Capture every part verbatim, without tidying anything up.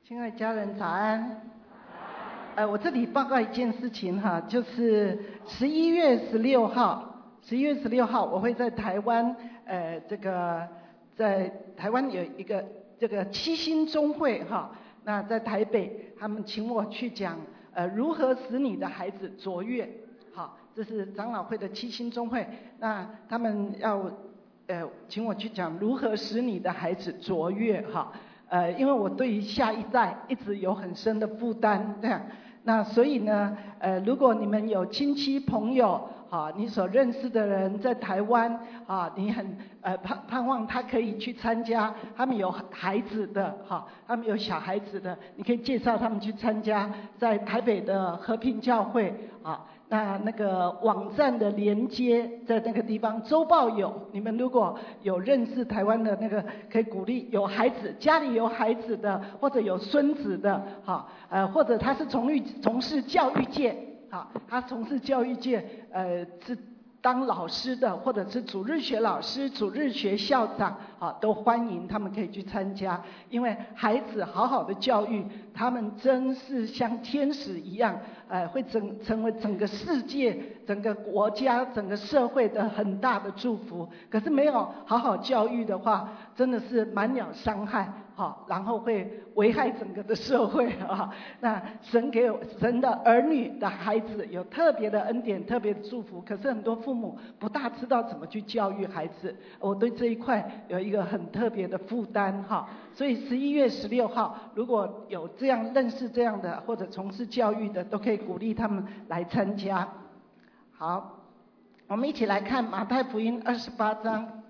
亲爱的家人早安。呃，我这里报告一件事情哈，就是十一月十六号，十一月十六号我会在台湾，呃，这个在台湾有一个这个七星中会哈，那在台北他们请我去讲呃如何使你的孩子卓越，好，这是长老会的七星中会，那他们要呃请我去讲如何使你的孩子卓越哈。呃，因为我对于下一代一直有很深的负担，这样，那所以呢，呃，如果你们有亲戚朋友，啊，你所认识的人在台湾，啊，你很呃盼盼望他可以去参加，他们有孩子的，哈，他们有小孩子的，你可以介绍他们去参加，在台北的和平教会，啊。那那个网站的连接在那个地方，周报有，你们如果有认识台湾的那个，可以鼓励有孩子，家里有孩子的，或者有孙子的，好，呃，或者他是从育从事教育界，好，他从事教育界，呃，是当老师的，或者是主日学老师、主日学校长，啊，都欢迎他们可以去参加，因为孩子好好的教育，他们真是像天使一样。呃，会整成为整个世界、整个国家、整个社会的很大的祝福。可是没有好好教育的话，真的是满鸟伤害，好，然后会危害整个的社会啊。那神给神的儿女的孩子有特别的恩典、特别的祝福，可是很多父母不大知道怎么去教育孩子。我对这一块有一个很特别的负担哈。所以十一月十六号，如果有这样认识这样的或者从事教育的，都可以鼓励他们来参加。好，我们一起来看马太福音二十八章。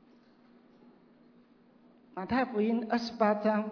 马太福音二十八章。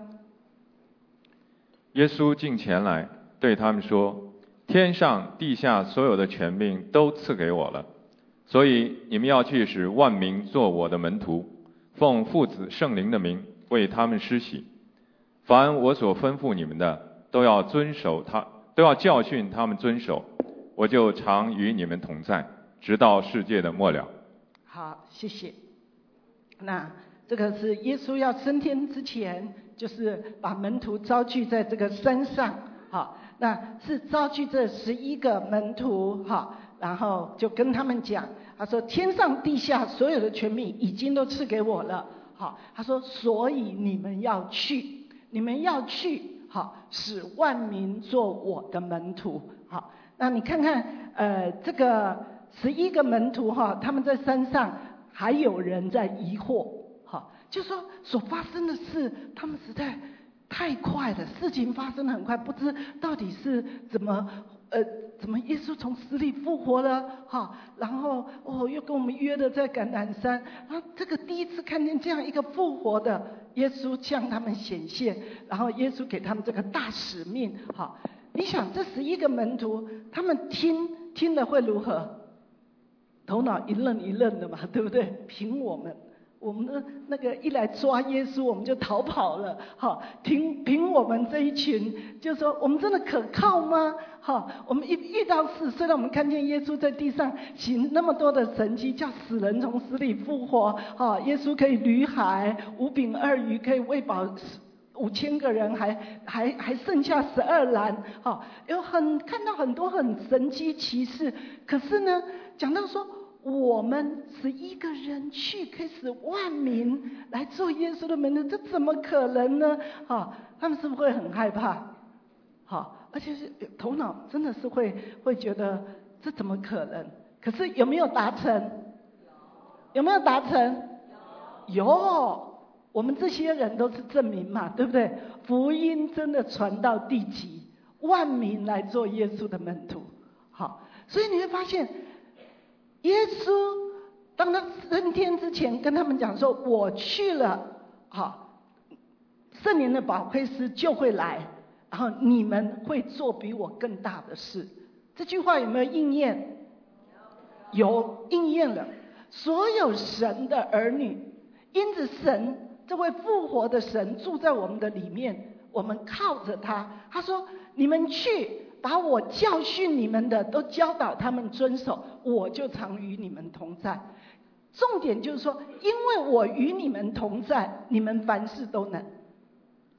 耶稣近前来，对他们说：“天上地下所有的权柄都赐给我了，所以你们要去使万民做我的门徒，奉父子圣灵的名为他们施洗。凡我所吩咐你们的，都要遵守他，都要教训他们遵守。我就常与你们同在，直到世界的末了。” 好，谢谢。那这个是耶稣要升天之前，就是把门徒召聚在这个山上，好，那是召聚这十一个门徒，好，然后就跟他们讲，他说天上地下所有的权柄已经都赐给我了，好，他说所以你们要去，你们要去，好，使万民做我的门徒，好，那你看看，呃，这个十一个门徒哈，他们在山上还有人在疑惑。好，就说所发生的事，他们实在太快了，事情发生得很快，不知到底是怎么呃怎么耶稣从死里复活了，哈，然后哦又跟我们约了在橄榄山，然后这个第一次看见这样一个复活的耶稣向他们显现，然后耶稣给他们这个大使命，好，你想这十一个门徒，他们听听了会如何？头脑一愣一愣的嘛，对不对？凭我们。我们的那个一来抓耶稣，我们就逃跑了。好，凭凭我们这一群，就说我们真的可靠吗？好，我们一遇到事，虽然我们看见耶稣在地上行那么多的神迹，叫死人从死里复活，好，耶稣可以履海，五饼二鱼可以喂饱五千个人，还还还剩下十二篮，好，有很看到很多很神迹奇事。可是呢，讲到说。我们十一个人去，可以使万民来做耶稣的门徒，这怎么可能呢？哈，他们是不是会很害怕？好，而且是头脑真的是会会觉得这怎么可能？可是有没有达成？有没有达成？有，我们这些人都是证明嘛，对不对？福音真的传到地极，万民来做耶稣的门徒。好，所以你会发现。耶稣当他升天之前跟他们讲说我去了，好，圣灵的保惠师就会来，然后你们会做比我更大的事。这句话有没有应验？有，应验了。所有神的儿女，因着神这位复活的神住在我们的里面，我们靠着他。他说你们去把我教训你们的都教导他们遵守，我就常与你们同在。重点就是说，因为我与你们同在，你们凡事都能。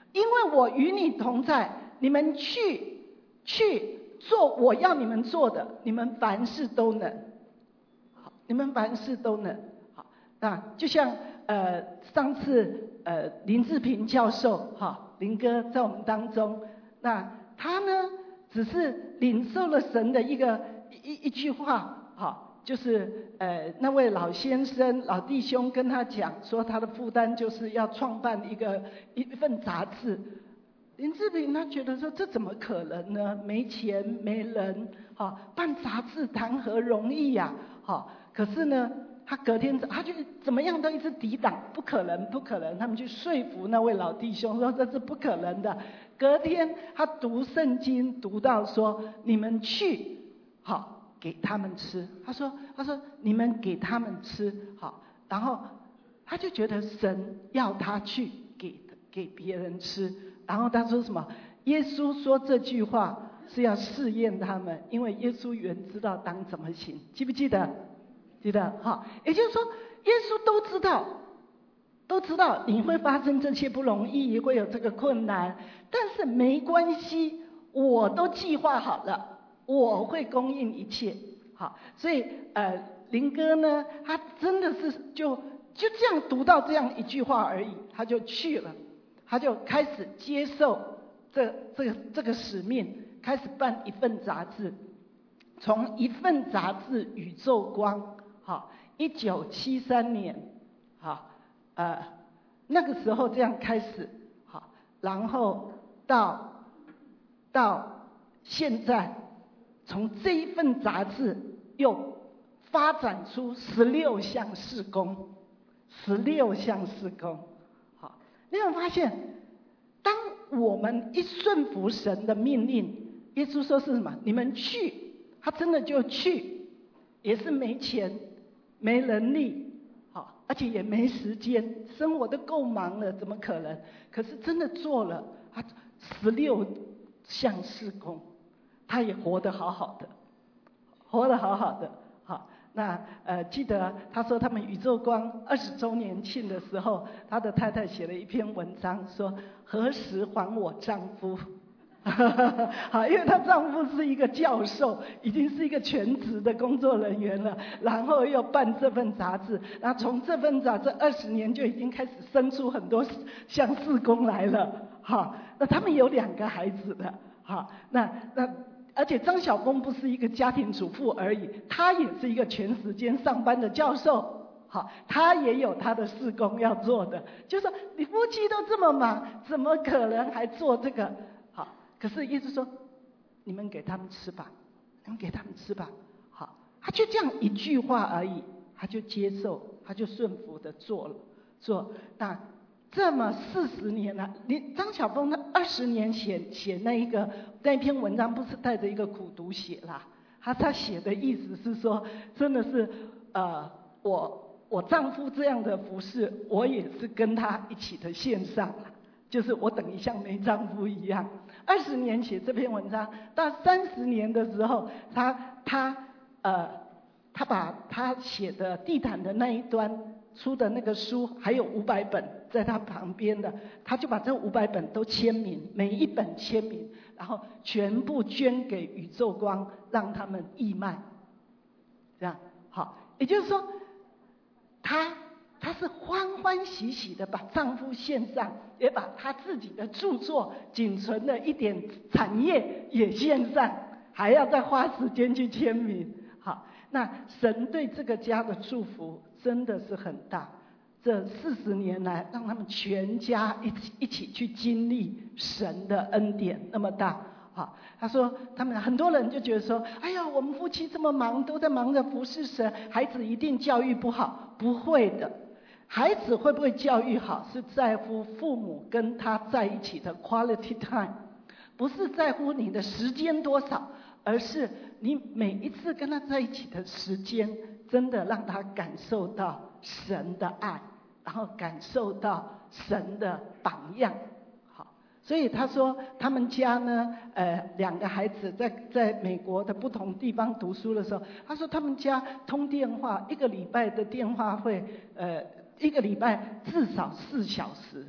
因为我与你同在，你们去去做我要你们做的，你们凡事都能。好，你们凡事都能。好，那就像呃上次呃林志平教授哈林哥在我们当中，那他呢只是领受了神的一个一一句话，好，就是呃那位老先生老弟兄跟他讲说，他的负担就是要创办一个一份杂志。林志平他觉得说，这怎么可能呢？没钱没人，哈，办杂志谈何容易呀、啊，哈。可是呢，他隔天他就怎么样都一直抵挡，不可能，不可能。他们去说服那位老弟兄说这是不可能的。隔天他读圣经读到说，你们去，好给他们吃。他说他说你们给他们吃，好，然后他就觉得神要他去给给别人吃。然后他说什么？耶稣说这句话是要试验他们，因为耶稣原知道当怎么行，记不记得？记得哈。也就是说，耶稣都知道，都知道你会发生这些不容易，会有这个困难，但是没关系，我都计划好了，我会供应一切。好，所以呃，林哥呢，他真的是就就这样读到这样一句话而已，他就去了。他就开始接受这这个这个使命，开始办一份杂志，从一份杂志《宇宙光》，好，一九七三年，好，呃，那个时候这样开始，好，然后到到现在，从这一份杂志又发展出十六项事工，十六项事工。你有没有发现，当我们一顺服神的命令，耶稣说是什么？你们去，他真的就去，也是没钱、没能力，好，而且也没时间，生活都够忙了，怎么可能？可是真的做了，他十六项事工，他也活得好好的，活得好好的，好。那呃，记得他说他们宇宙光二十周年庆的时候，他的太太写了一篇文章，说何时还我丈夫？好，因为她丈夫是一个教授，已经是一个全职的工作人员了，然后又办这份杂志，然后从这份杂志二十年就已经开始生出很多像事工来了。好，那他们有两个孩子的，好，那那。而且张晓峰不是一个家庭主妇而已，他也是一个全时间上班的教授。好，他也有他的事工要做的。就是说，你夫妻都这么忙，怎么可能还做这个？好，可是耶稣说，你们给他们吃吧，你们给他们吃吧。好，他就这样一句话而已，他就接受，他就顺服的做了，做那。这么四十年了，你张晓峰他二十年写写那一个那一篇文章，不是带着一个苦读写啦，他他写的意思是说，真的是呃，我我丈夫这样的服侍，我也是跟他一起的献上，就是我等于像没丈夫一样。二十年写这篇文章，到三十年的时候，他他呃，他把他写的地毯的那一端出的那个书，还有五百本在他旁边的，他就把这五百本都签名，每一本签名，然后全部捐给宇宙光，让他们义卖。这样好，也就是说，他他是欢欢喜喜的把丈夫献上，也把他自己的著作仅存的一点产业也献上，还要再花时间去签名。好，那神对这个家的祝福真的是很大。这四十年来，让他们全家一起一起去经历神的恩典那么大。好，他说他们很多人就觉得说，哎呀，我们夫妻这么忙，都在忙着服侍神，孩子一定教育不好。不会的，孩子会不会教育好，是在乎父母跟他在一起的 quality time， 不是在乎你的时间多少，而是你每一次跟他在一起的时间，真的让他感受到神的爱，然后感受到神的榜样。好，所以他说他们家呢，呃，两个孩子在在美国的不同地方读书的时候，他说他们家通电话，一个礼拜的电话会，呃，一个礼拜至少四小时就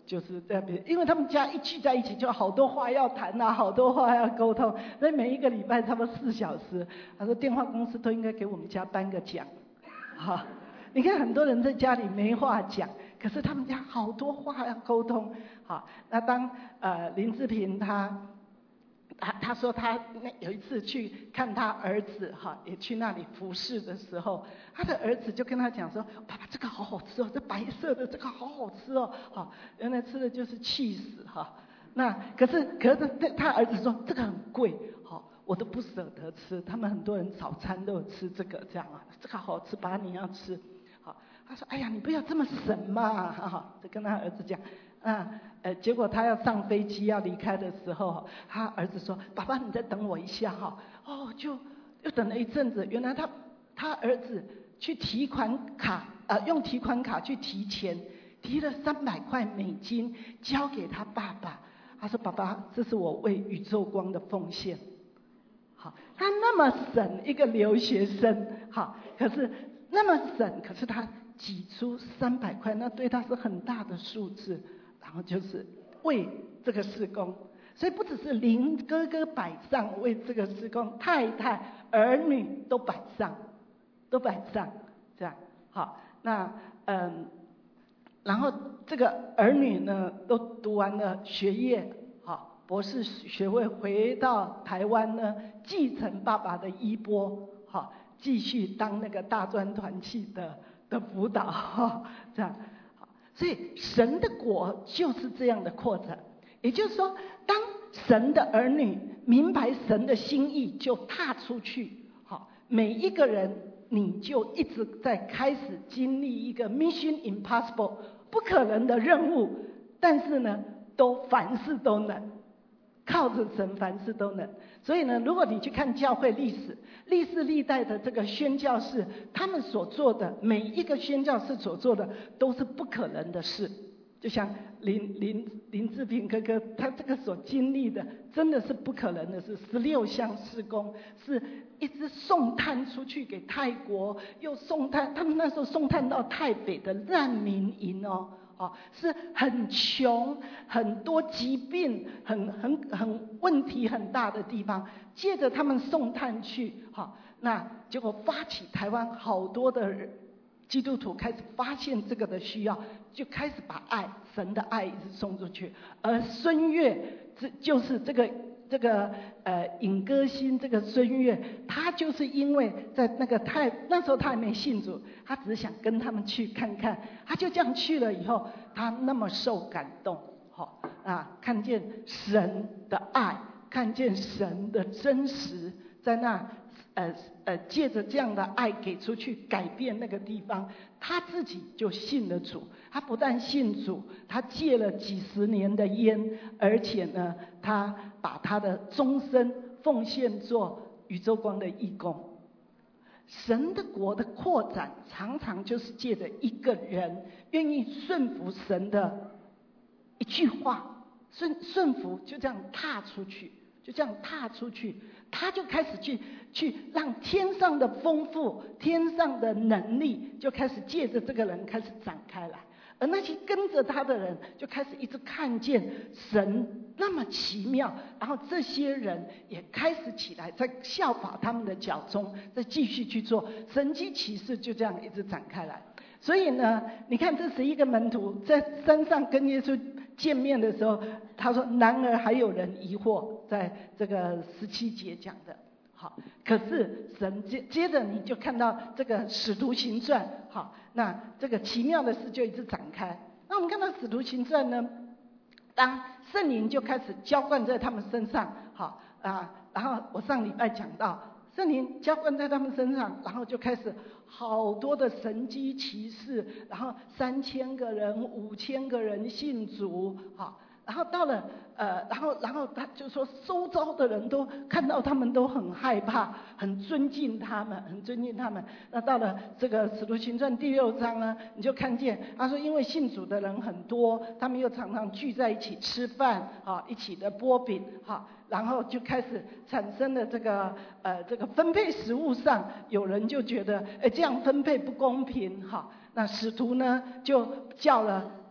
就是在别，因为他们家一聚在一起就好多话要谈啊，好多话要沟通，所以每一个礼拜差不多四小时。他说电话公司都应该给我们家颁个奖，哈。你看很多人在家里没话讲，可是他们家好多话要沟通，好。那当呃林志平他。他他说他那有一次去看他儿子哈，也去那里服侍的时候，他的儿子就跟他讲说：“爸爸，这个好好吃哦，这白色的这个好好吃哦。”好，原来吃的就是气死哈。那可是可是他儿子说这个很贵，好，我都不舍得吃。他们很多人早餐都有吃这个这样啊，这个好吃，爸你要吃。好，他说：“哎呀，你不要这么省嘛。”哈，就跟他儿子讲。啊，呃，结果他要上飞机要离开的时候，他儿子说：“爸爸，你再等我一下哈。”哦，就又等了一阵子，原来他他儿子去提款卡，呃，用提款卡去提钱，提了三百块美金交给他爸爸。他说：“爸爸，这是我为宇宙光的奉献。”好，他那么省一个留学生，好，可是那么省，可是他挤出三百块，那对他是很大的数字。然后就是为这个事工，所以不只是林哥哥摆上为这个事工，太太儿女都摆上，都摆上，这样好。那嗯，然后这个儿女呢都读完了学业，好，博士学位，回到台湾呢，继承爸爸的衣钵，好，继续当那个大专团契的的辅导，哈，这样。所以神的国就是这样的扩展，也就是说，当神的儿女明白神的心意，就踏出去。好，每一个人你就一直在开始经历一个 mission impossible 不可能的任务，但是呢，都凡事都能，靠着神凡事都能。所以呢，如果你去看教会历史，历世历代的这个宣教士，他们所做的每一个宣教士所做的都是不可能的事。就像林林林志平哥哥，他这个所经历的真的是不可能的事。十六项事工是一直送炭出去给泰国，又送炭，他们那时候送炭到泰北的难民营哦。哦，是很穷、很多疾病、很很很问题很大的地方，借着他们送炭去，哈、哦，那结果发起台湾好多的基督徒开始发现这个的需要，就开始把爱、神的爱一直送出去。而孙越，这就是这个这个呃尹歌欣这个孙越，他就是因为在那个太那时候他还没信主，他只是想跟他们去看看，他就这样去了以后，他那么受感动，好、哦、啊，看见神的爱，看见神的真实，在那呃呃借着这样的爱给出去，改变那个地方，他自己就信了主。他不但信主，他戒了几十年的烟，而且呢，他把他的终身奉献做宇宙光的义工。神的国的扩展，常常就是借着一个人愿意顺服神的一句话，顺顺服就这样踏出去，就这样踏出去，他就开始去去让天上的丰富、天上的能力，就开始借着这个人开始展开来。而那些跟着他的人就开始一直看见神那么奇妙，然后这些人也开始起来，在效法他们的脚踪，再继续去做神迹奇事，就这样一直展开来。所以呢，你看这十一个门徒在山上跟耶稣见面的时候，他说：“然而还有人疑惑。”在这个十七节讲的。好，可是神接接着你就看到这个使徒行传，好，那这个奇妙的事就一直展开。那我们看到使徒行传呢，当圣灵就开始浇灌在他们身上，好啊，然后我上礼拜讲到圣灵浇灌在他们身上，然后就开始好多的神迹奇事，然后三千个人、五千个人信主，好。然后到了呃，然后然后他就说，周遭的人都看到他们都很害怕，很尊敬他们，很尊敬他们。那到了这个《使徒行传》第六章呢，你就看见他说，因为信主的人很多，他们又常常聚在一起吃饭，啊，一起的剥饼，哈，然后就开始产生了这个呃这个分配食物上，有人就觉得，哎，这样分配不公平，哈。那使徒呢就叫了。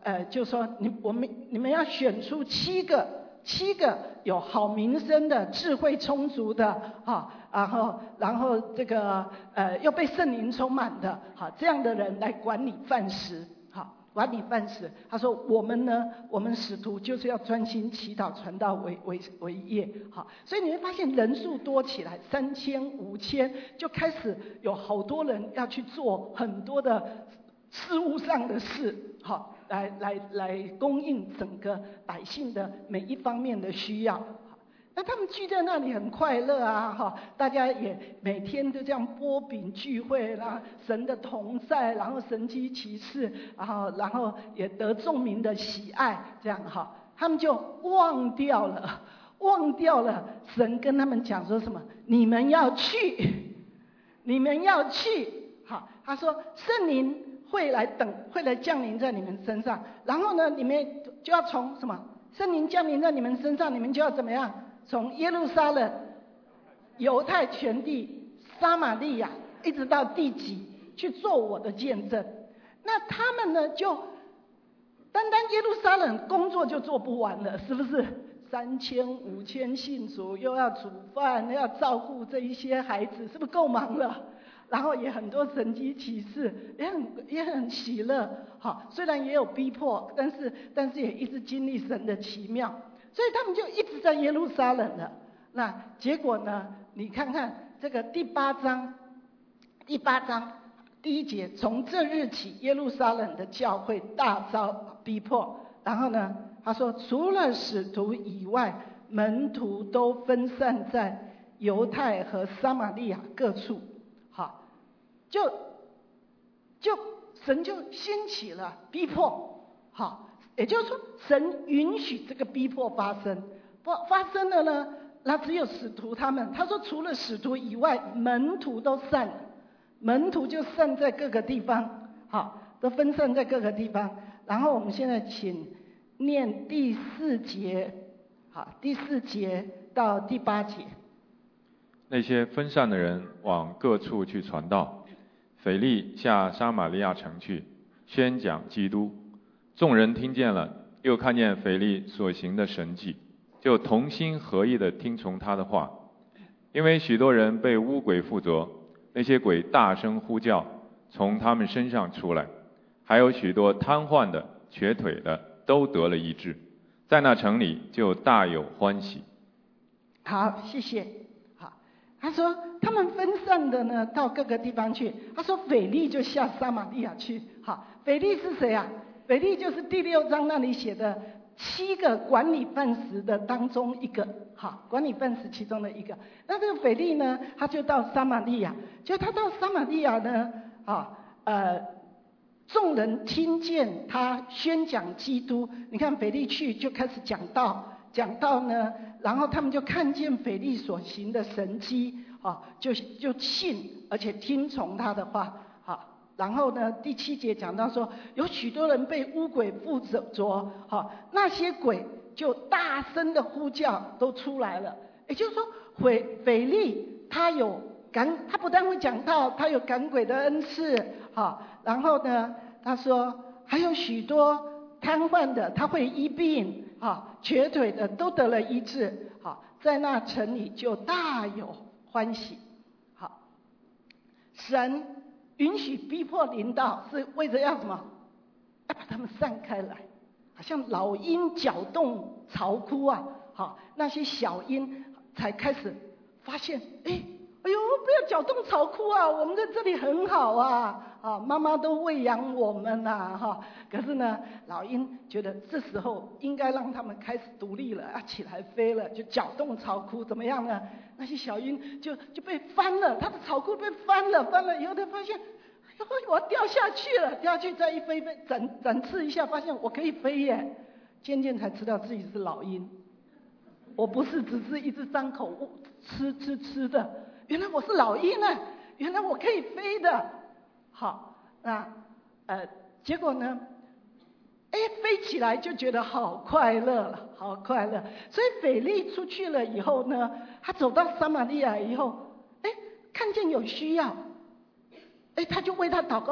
呃，就说你我们你们要选出七个七个有好名声的、智慧充足的，哈，然后然后这个呃又被圣灵充满的，哈，这样的人来管理饭食，哈。管理饭食，他说我们呢，我们使徒就是要专心祈祷、传道为为为业，好，所以你会发现人数多起来，三千、五千，就开始有好多人要去做很多的事务上的事，好，来来来供应整个百姓的每一方面的需要。那他们聚在那里很快乐啊，哈，大家也每天都这样拨饼聚会，然后神的同在，然后神迹奇事，然后然后也得众民的喜爱，这样哈，他们就忘掉了，忘掉了神跟他们讲说什么，你们要去，你们要去，好，他说圣灵会来等，会来降临在你们身上，然后呢，你们就要从什么？圣灵降临在你们身上，你们就要怎么样？从耶路撒冷、犹太全地、撒玛利亚，一直到地极，去做我的见证。那他们呢，就单单耶路撒冷工作就做不完了，是不是？三千、五千信主，又要煮饭，又要照顾这一些孩子，是不是够忙了？然后也很多神迹奇事，也很也很喜乐。好，虽然也有逼迫，但是但是也一直经历神的奇妙。所以他们就一直在耶路撒冷了。那结果呢？你看看这个第八章，第八章第一节，从这日起，耶路撒冷的教会大遭逼迫。然后呢，他说，除了使徒以外，门徒都分散在犹太和撒玛利亚各处。好，就就神就兴起了逼迫。好。也就是说，神允许这个逼迫发生，发发生了呢，那只有使徒他们。他说，除了使徒以外，门徒都散了，门徒就散在各个地方，好，都分散在各个地方。然后我们现在请念第四节，好，第四节到第八节。 那些分散的人往各处去传道，腓利下撒玛利亚城去，宣讲基督。众人听见了，又看见腓利所行的神迹，就同心合意地听从他的话。因为许多人被污鬼附着，那些鬼大声呼叫，从他们身上出来，还有许多瘫痪的、瘸腿的都得了医治，在那城里就大有欢喜。 好，谢谢。好，他说他们分散的呢，到各个地方去。他说腓利就下撒玛利亚去。好，腓利是谁啊？腓利就是第六章那里写的七个管理饭食的当中一个，好，管理饭食其中的一个。那这个腓利呢，他就到撒玛利亚，就他到撒玛利亚呢，啊，呃，众人听见他宣讲基督。你看腓利去就开始讲道，讲道呢，然后他们就看见腓利所行的神迹，啊，就就信，而且听从他的话。然后呢，第七节讲到说，有许多人被污鬼附着，哈，那些鬼就大声的呼叫，都出来了。也就是说，腓腓利他有赶，他不但会讲道，他有赶鬼的恩赐，哈。然后呢，他说还有许多瘫痪的，他会医病，哈，瘸腿的都得了医治，好，在那城里就大有欢喜，好，神允许逼迫临到，是为着要什么？要把他们散开来，好像老鹰搅动巢窟啊！好，那些小鹰才开始发现，哎，哎呦，不要搅动巢窟啊！我们在这里很好啊！啊，妈妈都喂养我们呐，哈！可是呢，老鹰觉得这时候应该让他们开始独立了，要起来飞了，就搅动巢窟，怎么样呢？那些小鹰就就被翻了，它的巢窟被翻了，翻了以后，它发现，哎，我要掉下去了，掉下去再一飞飞，展展翅一下，发现我可以飞耶！渐渐才知道自己是老鹰，我不是只是一直张口吃吃吃的，原来我是老鹰呢，原来我可以飞的。好，那呃，结果呢？哎，飞起来就觉得好快乐了，好快乐。所以腓利出去了以后呢，他走到撒玛利亚以后，哎，看见有需要，哎，他就为他祷告，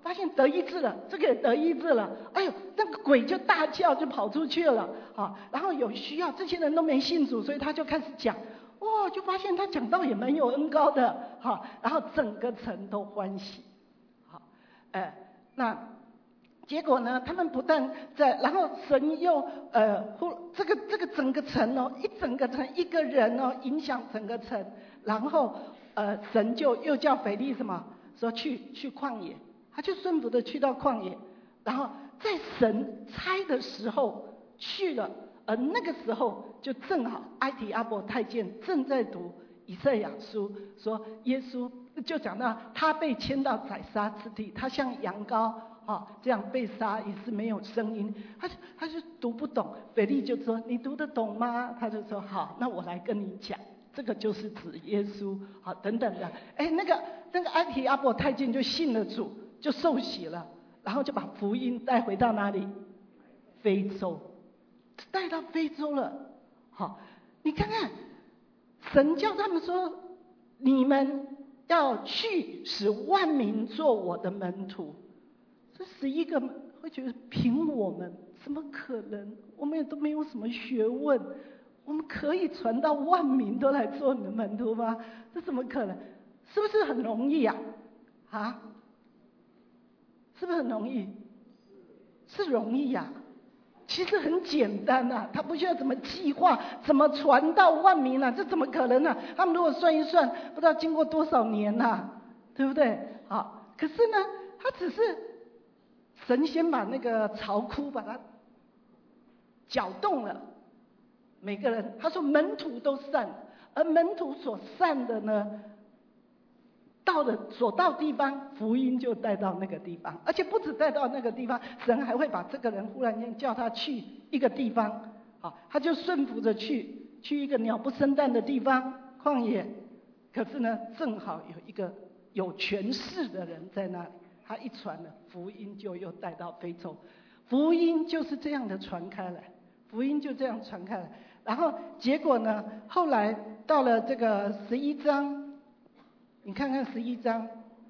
发现得医治了，这个也得医治了，哎呦，那个鬼就大叫，就跑出去了，啊，然后有需要，这些人都没信主，所以他就开始讲，哇，就发现他讲道也蛮有恩高的，哈，然后整个城都欢喜，好，哎，那结果呢，他们不但在，然后神又呃，忽这个这个整个城哦，一整个城一个人哦，影响整个城，然后呃，神就又叫腓利什么，说去去旷野。他就顺服的去到旷野，然后在神差的时候去了，而那个时候就正好埃提阿伯太监正在读以赛亚书，说耶稣就讲到他被牵到宰杀之地，他像羊羔啊这样被杀，也是没有声音，他就他就读不懂，腓利就说你读得懂吗？他就说好，那我来跟你讲。这个就是指耶稣，好等等的，哎，那个那个埃提阿伯太监就信了主，就受洗了，然后就把福音带回到哪里？非洲，带到非洲了。好，你看看，神叫他们说，你们要去使万民做我的门徒。这十一个会觉得凭我们怎么可能？我们也都没有什么学问。我们可以传到万民都来做你的门徒吗？这怎么可能？是不是很容易啊？啊？是不是很容易？是容易呀、啊，其实很简单啊，他不需要怎么计划，怎么传到万民啊？这怎么可能呢、啊？他们如果算一算，不知道经过多少年呐、啊，对不对？好，可是呢，他只是神仙把那个槽窟把它搅动了。每个人，他说门徒都散，而门徒所散的呢，到了所到地方，福音就带到那个地方，而且不止带到那个地方，神还会把这个人忽然间叫他去一个地方，好，他就顺服着去，去一个鸟不生蛋的地方，旷野。可是呢，正好有一个有权势的人在那里，他一传了福音，就又带到非洲，福音就是这样的传开来，福音就这样传开来。然后结果呢？后来到了这个十一章，你看看十一章，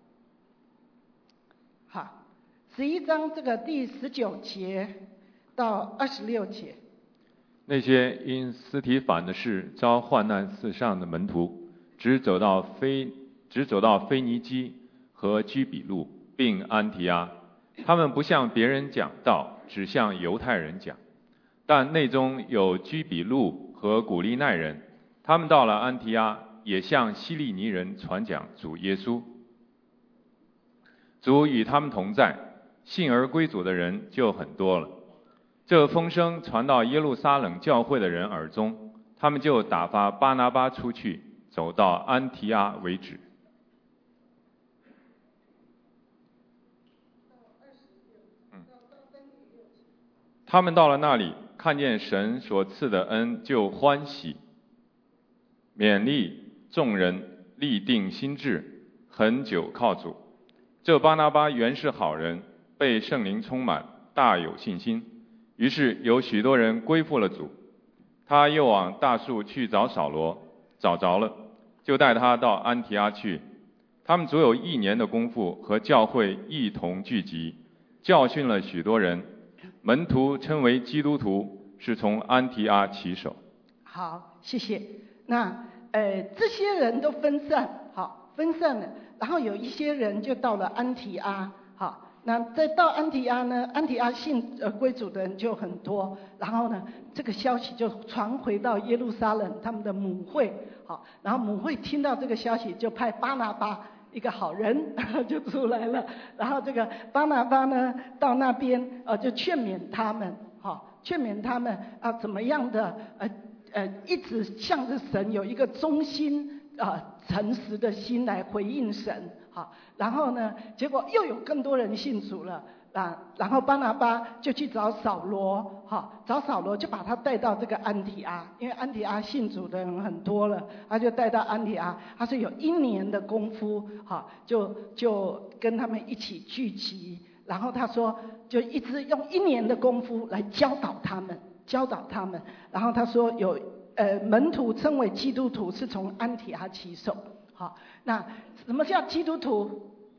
好，十一章这个第十九节到二十六节。 那些因斯提反的事遭患难四上的门徒，只走到腓只走到腓尼基和居比路，并安提阿。他们不向别人讲道，只向犹太人讲。但内中有居比路和古利奈人，他们到了安提阿，也向希利尼人传讲主耶稣。主与他们同在，信而归主的人就很多了。这风声传到耶路撒冷教会的人耳中，他们就打发巴拿巴出去，走到安提阿为止。嗯，他们到了那里，看见神所赐的恩，就欢喜，勉励众人立定心志，恒久靠主。这巴拿巴原是好人，被圣灵充满，大有信心。于是有许多人归附了主。他又往大树去找扫罗，找着了，就带他到安提阿去。他们足有一年的功夫，和教会一同聚集，教训了许多人。门徒称为基督徒，是从安提阿起手。 好，谢谢。那呃，这些人都分散，好，分散了。然后有一些人就到了安提阿，好。那在到安提阿呢，安提阿信呃归主的人就很多，然后呢，这个消息就传回到耶路撒冷他们的母会，好，然后母会听到这个消息，就派巴拿巴一个好人就出来了，然后这个巴拿巴呢到那边呃就劝勉他们，好，劝勉他们啊怎么样的呃呃一直向着神有一个忠心啊、呃、诚实的心来回应神。好，然后呢，结果又有更多人信主了啊，然后巴拿巴就去找扫罗，好，找扫罗就把他带到这个安提阿，因为安提阿信主的人很多了，他就带到安提阿，他说有一年的功夫，好，就就跟他们一起聚集，然后他说就一直用一年的功夫来教导他们，教导他们，然后他说有呃门徒称为基督徒是从安提阿起手。好，那什么叫基督徒？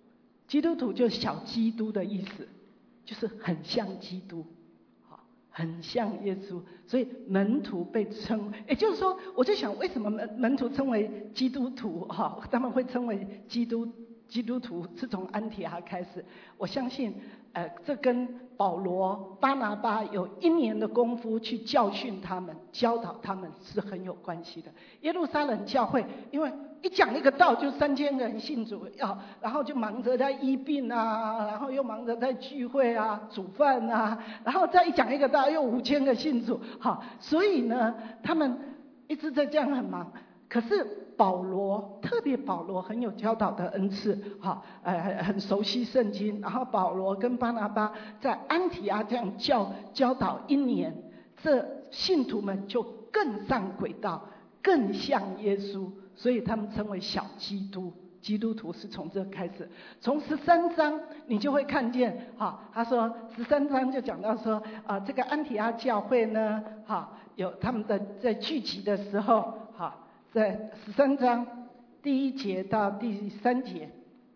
基督徒就小基督的意思，就是很像基督，好，很像耶稣，所以门徒被称，也就是说，我就想为什么门门徒称为基督徒哈？他们会称为基督基督徒是从安提阿开始，我相信。呃，这跟保罗、巴拿巴有一年的功夫去教训他们、教导他们是很有关系的。耶路撒冷教会，因为一讲一个道就三千人信主，要然后就忙着在医病啊，然后又忙着在聚会啊、煮饭啊，然后再一讲一个道又五千个信主，好，所以呢，他们一直在这样很忙。可是保罗，特别保罗很有教导的恩赐，哈，呃，很熟悉圣经。然后保罗跟巴拿巴在安提阿这样教教导一年，这信徒们就更上轨道，更像耶稣，所以他们称为小基督。基督徒是从这开始，从十三章你就会看见，哈，他说十三章就讲到说，啊、呃，这个安提阿教会呢，哈，有他们的在聚集的时候，哈。在十三章第一节到第三节，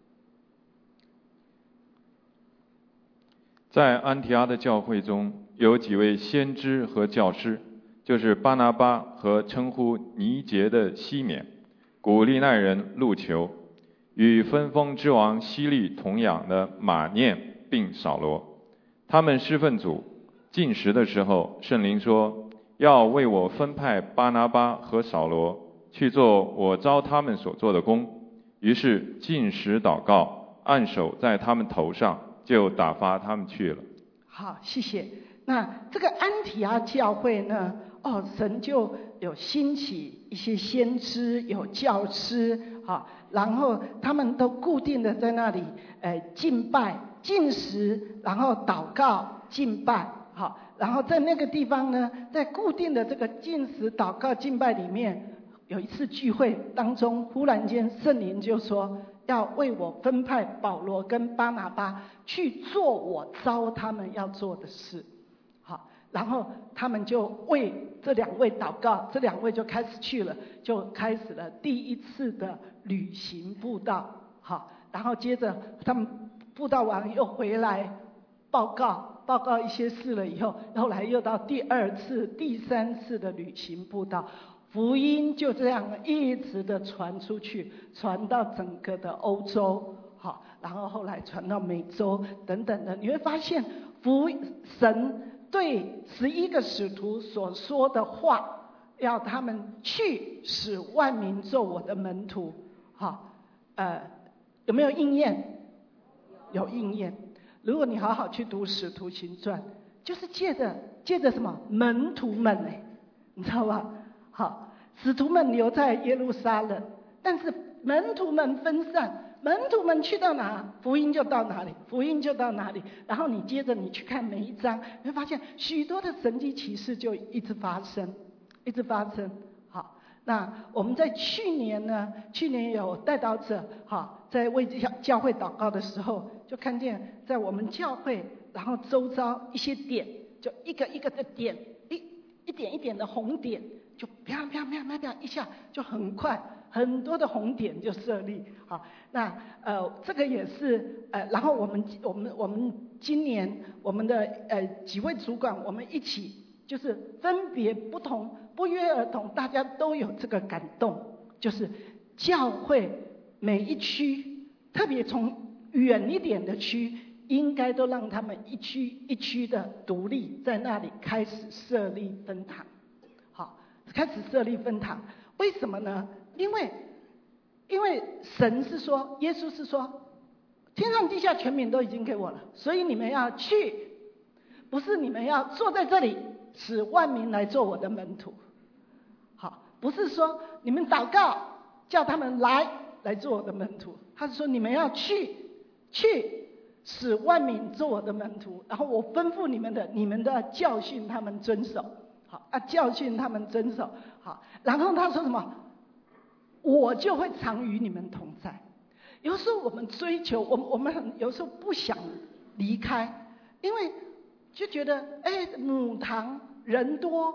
在安提阿的教会中有几位先知和教师，就是巴拿巴和称呼尼结的西缅，古利奈人路求，与分封之王希利同养的马念并扫罗。他们侍奉主，进食的时候，圣灵说要为我分派巴拿巴和扫罗去做我召他们所做的工，于是禁食祷告，按手在他们头上，就打发他们去了。 好，谢谢。那这个安提阿教会呢，哦，神就有兴起一些先知，有教师，好，然后他们都固定的在那里，呃，敬拜、禁食，然后祷告、敬拜，好，然后在那个地方呢，在固定的这个禁食、祷告、敬拜里面。有一次聚会当中，忽然间圣灵就说要为我分派保罗跟巴拿巴去做我召他们要做的事，好，然后他们就为这两位祷告，这两位就开始去了，就开始了第一次的旅行布道，好，然后接着他们布道完又回来报告报告一些事了以后，后来又到第二次、第三次的旅行布道。福音就这样一直的传出去，传到整个的欧洲，好，然后后来传到美洲等等的。你会发现，福神对十一个使徒所说的话，要他们去使万民做我的门徒，好，呃，有没有应验？有应验。如果你好好去读《使徒行传》，就是借着借着什么门徒们哎，你知道吧？好，使徒们留在耶路撒冷，但是门徒们分散，门徒们去到哪，福音就到哪里，福音就到哪里。然后你接着你去看每一章，你会发现许多的神迹奇事就一直发生，一直发生。好，那我们在去年呢，去年有带导者，好，在为教教会祷告的时候，就看见在我们教会，然后周遭一些点，就一个一个的点，一一点一点的红点。就啪啪啪啪啪一下就很快，很多的红点就设立。好，那呃这个也是呃，然后我们我们我们今年我们的呃几位主管，我们一起就是分别不同不约而同，大家都有这个感动，就是教会每一区，特别从远一点的区，应该都让他们一区一区的独立，在那里开始设立分堂。开始设立分堂，为什么呢？因为，因为神是说，耶稣是说，天上地下全民都已经给我了，所以你们要去，不是你们要坐在这里，使万民来做我的门徒。好，不是说你们祷告叫他们来来做我的门徒，他是说你们要去，去使万民做我的门徒，然后我吩咐你们的，你们都要教训他们遵守。好啊，教训他们遵守。好，然后他说什么？我就会常与你们同在。有时候我们追求，我们我们很有时候不想离开，因为就觉得哎，母堂人多，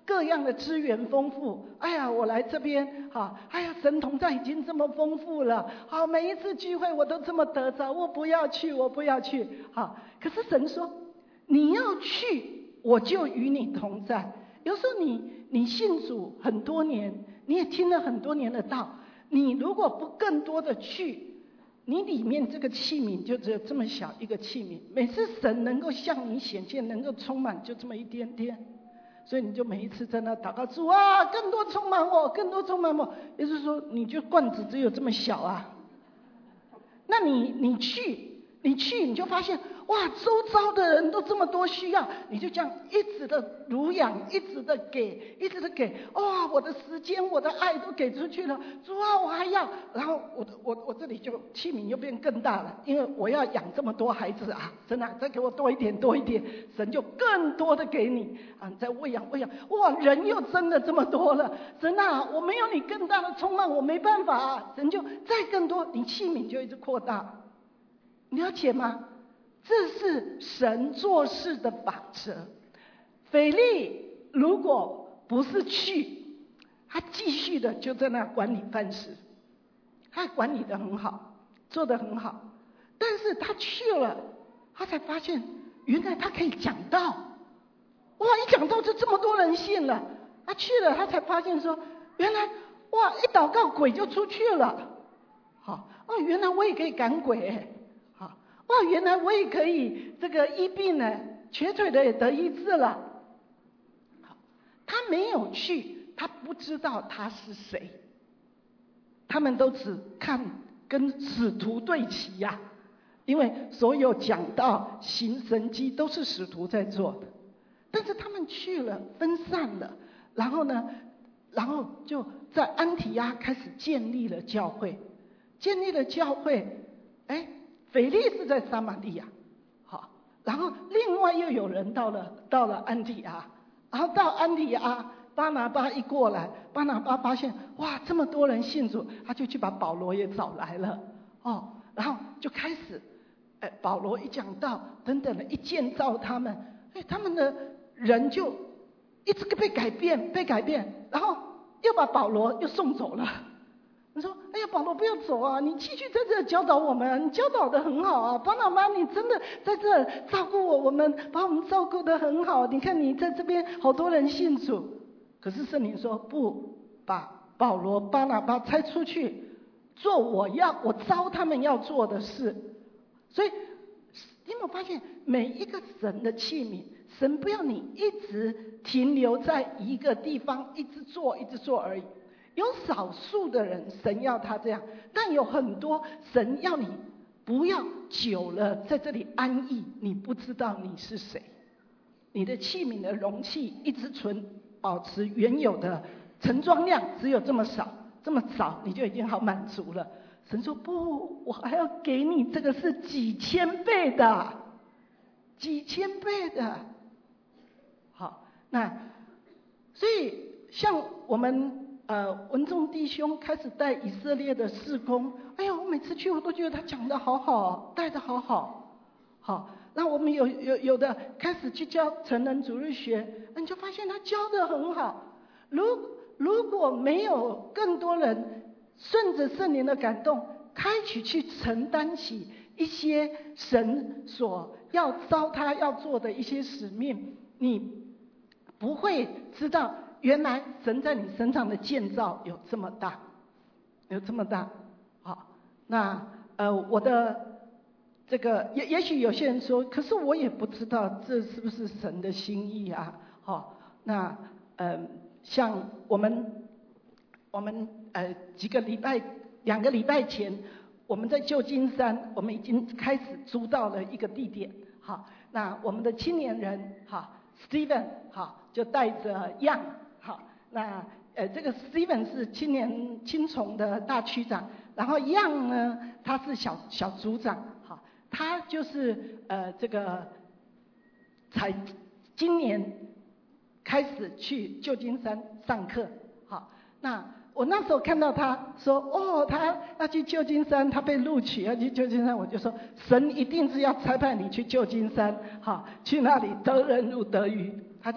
各样的资源丰富。哎呀，我来这边，好，哎呀，神同在已经这么丰富了，好，每一次聚会我都这么得着，我不要去，我不要去，好。可是神说，你要去，我就与你同在。有时候你你信主很多年，你也听了很多年的道，你如果不更多的去，你里面这个器皿就只有这么小一个器皿，每次神能够向你显现，能够充满就这么一点点，所以你就每一次在那祷告，主啊，更多充满我，更多充满我。也就是说，你就罐子只有这么小啊。那你你去，你去你就发现，哇，周遭的人都这么多需要，你就这样一直的濡养，一直的给，一直的给，哇，我的时间，我的爱都给出去了，主啊，我还要，然后我的我我这里就器皿又变更大了，因为我要养这么多孩子啊，神啊，再给我多一点多一点，神就更多的给你啊，再喂养喂养，哇，人又真的这么多了，神啊，我没有你更大的充满，我没办法啊，神就再更多，你器皿就一直扩大，你了解吗？这是神做事的法则。腓利如果不是去，他继续的就在那管理饭食，他管理得很好，做得很好。但是他去了，他才发现原来他可以讲道，哇！一讲道就这么多人信了。他去了，他才发现说，原来哇，一祷告鬼就出去了。好，哦，原来我也可以赶鬼哎。哇，原来我也可以这个医病呢，瘸腿的也得医治了。好，他没有去，他不知道他是谁。他们都只看跟使徒对齐呀、啊，因为所有讲道行神迹都是使徒在做的。但是他们去了，分散了，然后呢，然后就在安提阿开始建立了教会，建立了教会，哎。腓利是在撒玛利亚，好，然后另外又有人到了到了安提阿，然后到安提阿，巴拿巴一过来，巴拿巴发现哇这么多人信主，他就去把保罗也找来了，哦，然后就开始，哎，保罗一讲道等等的，一建造他们，哎，他们的人就一直被改变，被改变，然后又把保罗又送走了。你说，哎呀，保罗不要走啊！你继续在这教导我们，你教导得很好啊，巴拿巴，你真的在这照顾我，我们把我们照顾得很好。你看你在这边好多人信主，可是圣灵说不，把保罗、巴拿巴拆出去，做我要我招他们要做的事。所以你有没有发现，每一个神的器皿，神不要你一直停留在一个地方，一直做，一直做而已。有少数的人，神要他这样，但有很多神要你不要久了在这里安逸，你不知道你是谁，你的器皿的容器一直存保持原有的盛装量，只有这么少，这么少你就已经好满足了。神说不，我还要给你这个是几千倍的，几千倍的。好，那所以像我们。呃，文仲弟兄开始带以色列的事工，哎呀，我每次去我都觉得他讲得好好，带得好好，好。那我们有有有的开始去教成人主日学，你就发现他教得很好。如如果没有更多人顺着圣灵的感动，开启去承担起一些神所要召他要做的一些使命，你不会知道。原来神在你身上的建造有这么大，有这么大。好，那呃，我的这个也也许有些人说，可是我也不知道这是不是神的心意啊？好，那呃，像我们我们呃几个礼拜两个礼拜前，我们在旧金山，我们已经开始租到了一个地点。好，那我们的青年人哈 ，Steven 好，就带着样。好，那呃，这个 Steven 是青年青虫的大区长，然后样呢，他是小小组长，好，他就是呃这个才今年开始去旧金山上课，好，那我那时候看到他说，哦，他要去旧金山，他被录取要去旧金山，我就说，神一定是要差派你去旧金山，好，去那里得人如得鱼。他就说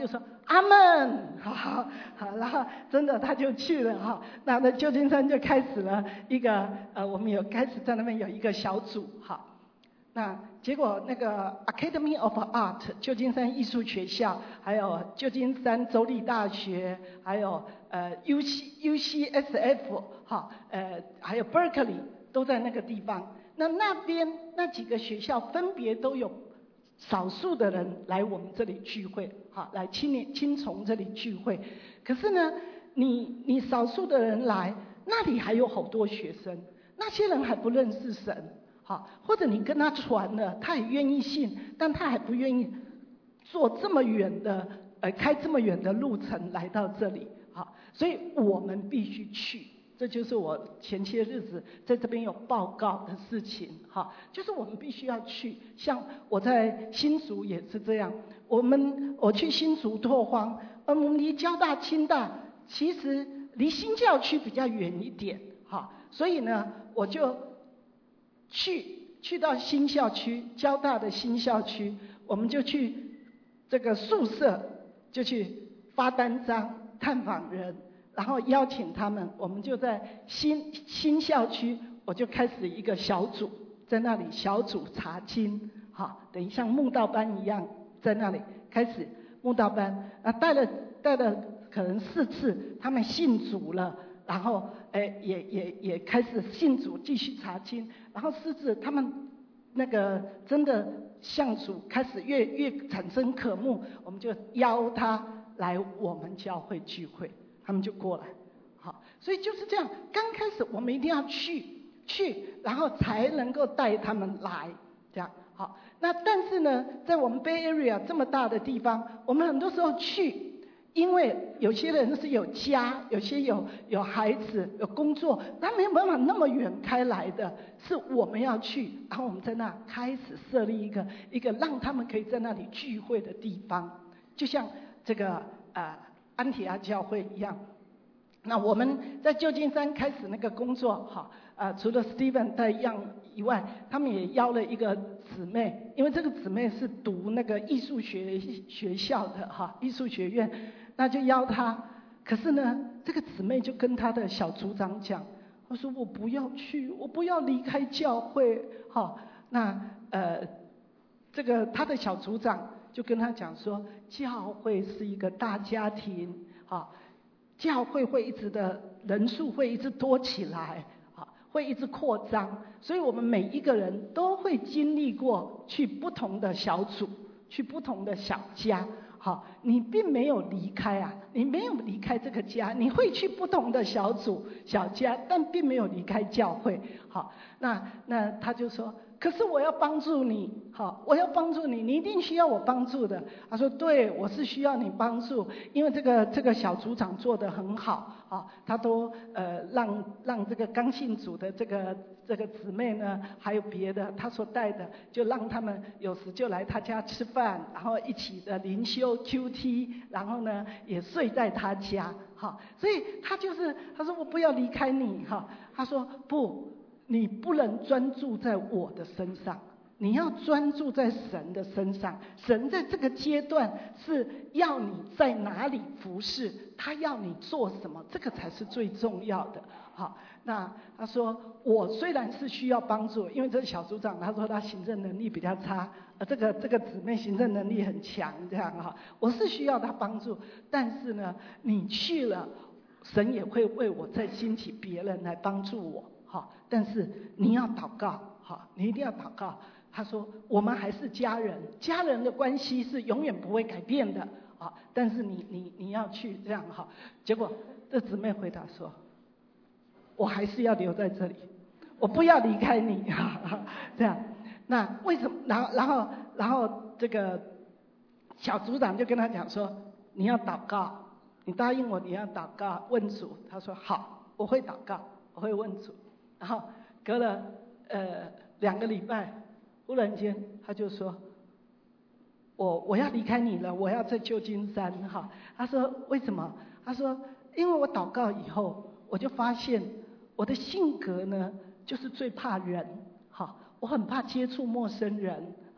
阿门，好好好，然后真的他就去了哈。那那旧金山就开始了一个呃，我们有开始在那边有一个小组哈。那结果那个 Academy of Art 旧金山艺术学校，还有旧金山州立大学，还有呃 U C U C S F 哈，呃还有 Berkeley 都在那个地方。那那边那几个学校分别都有少数的人来我们这里聚会，哈，来青年青从这里聚会。可是呢，你你少数的人来，那里还有好多学生，那些人还不认识神。好，或者你跟他传了，他也愿意信，但他还不愿意做这么远的，呃，开这么远的路程来到这里。好，所以我们必须去，这就是我前些日子在这边有报告的事情。哈，就是我们必须要去。像我在新竹也是这样，我们我去新竹拓荒，嗯，我们离交大、清大其实离新教区比较远一点。好，所以呢，我就。去去到新校区，交大的新校区，我们就去这个宿舍，就去发单张、探访人，然后邀请他们。我们就在新新校区，我就开始一个小组，在那里小组查经，好，等于像慕道班一样，在那里开始慕道班。啊，带了带了可能四次，他们信主了。然后，哎，也也也开始信主，继续查经。然后狮子他们那个真的向主开始越越产生渴慕，我们就邀他来我们教会聚会，他们就过来。好，所以就是这样。刚开始我们一定要去去，然后才能够带他们来，这样好。那但是呢，在我们 Bay Area 这么大的地方，我们很多时候去。因为有些人是有家，有些有有孩子，有工作，他没有办法那么远开来的，是我们要去，然后我们在那开始设立一个一个让他们可以在那里聚会的地方，就像这个呃安提阿教会一样。那我们在旧金山开始那个工作，哈，呃，除了 Steven 在样以外，他们也邀了一个姊妹，因为这个姊妹是读那个艺术学学校的哈，艺术学院。那就邀他，可是呢，这个姊妹就跟他的小组长讲，她说我不要去，我不要离开教会，哈。那呃，这个他的小组长就跟他讲说，教会是一个大家庭，哈，教会会一直的人数会一直多起来，啊，会一直扩张，所以我们每一个人都会经历过去不同的小组，去不同的小家。好，你并没有离开啊，你没有离开这个家，你会去不同的小组、小家，但并没有离开教会。好，那那他就说，可是我要帮助你，好，我要帮助你，你一定需要我帮助的。他说，对，我是需要你帮助，因为这个这个小组长做得很好，啊，他都呃让让这个刚信主的这个这个姊妹呢，还有别的他所带的，就让他们有时就来他家吃饭，然后一起的灵修 Q T， 然后呢也睡在他家，哈，所以他就是他说我不要离开你，哈，他说不。你不能专注在我的身上，你要专注在神的身上。神在这个阶段是要你在哪里服侍，他要你做什么，这个才是最重要的。好，那他说我虽然是需要帮助，因为这个小组长他说他行政能力比较差，呃，这个这个姊妹行政能力很强，这样哈，我是需要他帮助，但是呢，你去了，神也会为我再兴起别人来帮助我。好，但是你要祷告，好，你一定要祷告。他说，我们还是家人，家人的关系是永远不会改变的，啊，但是你你你要去这样哈。结果这姊妹回答说，我还是要留在这里，我不要离开你，哈哈，这样。那为什么？然后然后然后这个小组长就跟他讲说，你要祷告，你答应我你要祷告问主。他说好，我会祷告，我会问主。然后隔了呃两个礼拜，忽然间他就说，我我要离开你了，我要在旧金山哈。他说为什么？他说因为我祷告以后，我就发现我的性格呢，就是最怕人，哈，我很怕接触陌生人，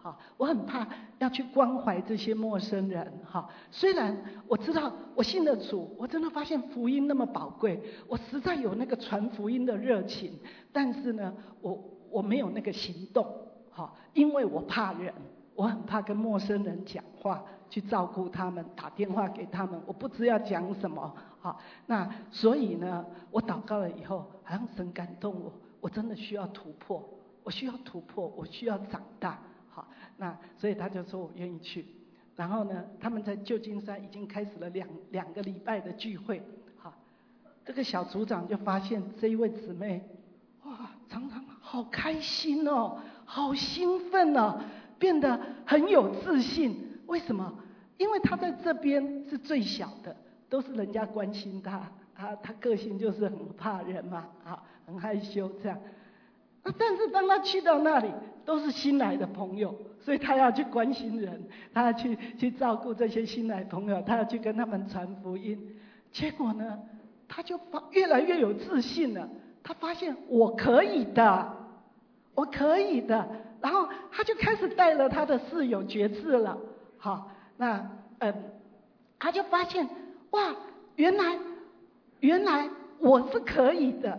好，我很怕要去关怀这些陌生人，哈。虽然我知道我信了主，我真的发现福音那么宝贵，我实在有那个传福音的热情，但是呢，我我没有那个行动，哈，因为我怕人，我很怕跟陌生人讲话，去照顾他们，打电话给他们，我不知要讲什么，好，那所以呢，我祷告了以后，好像神感动我，我真的需要突破，我需要突破，我需要长大。好，那所以他就说我愿意去，然后呢，他们在旧金山已经开始了两两个礼拜的聚会。好，这个小组长就发现这一位姊妹，哇，常常好开心哦，好兴奋哦，变得很有自信。为什么？因为他在这边是最小的，都是人家关心他，啊，他个性就是很怕人嘛，啊，很害羞这样。那但是当他去到那里，都是新来的朋友，所以他要去关心人，他要去去照顾这些新来朋友，他要去跟他们传福音。结果呢，他就发越来越有自信了。他发现我可以的，我可以的。然后他就开始带了他的室友决志了。好，那嗯，他就发现哇，原来原来我是可以的。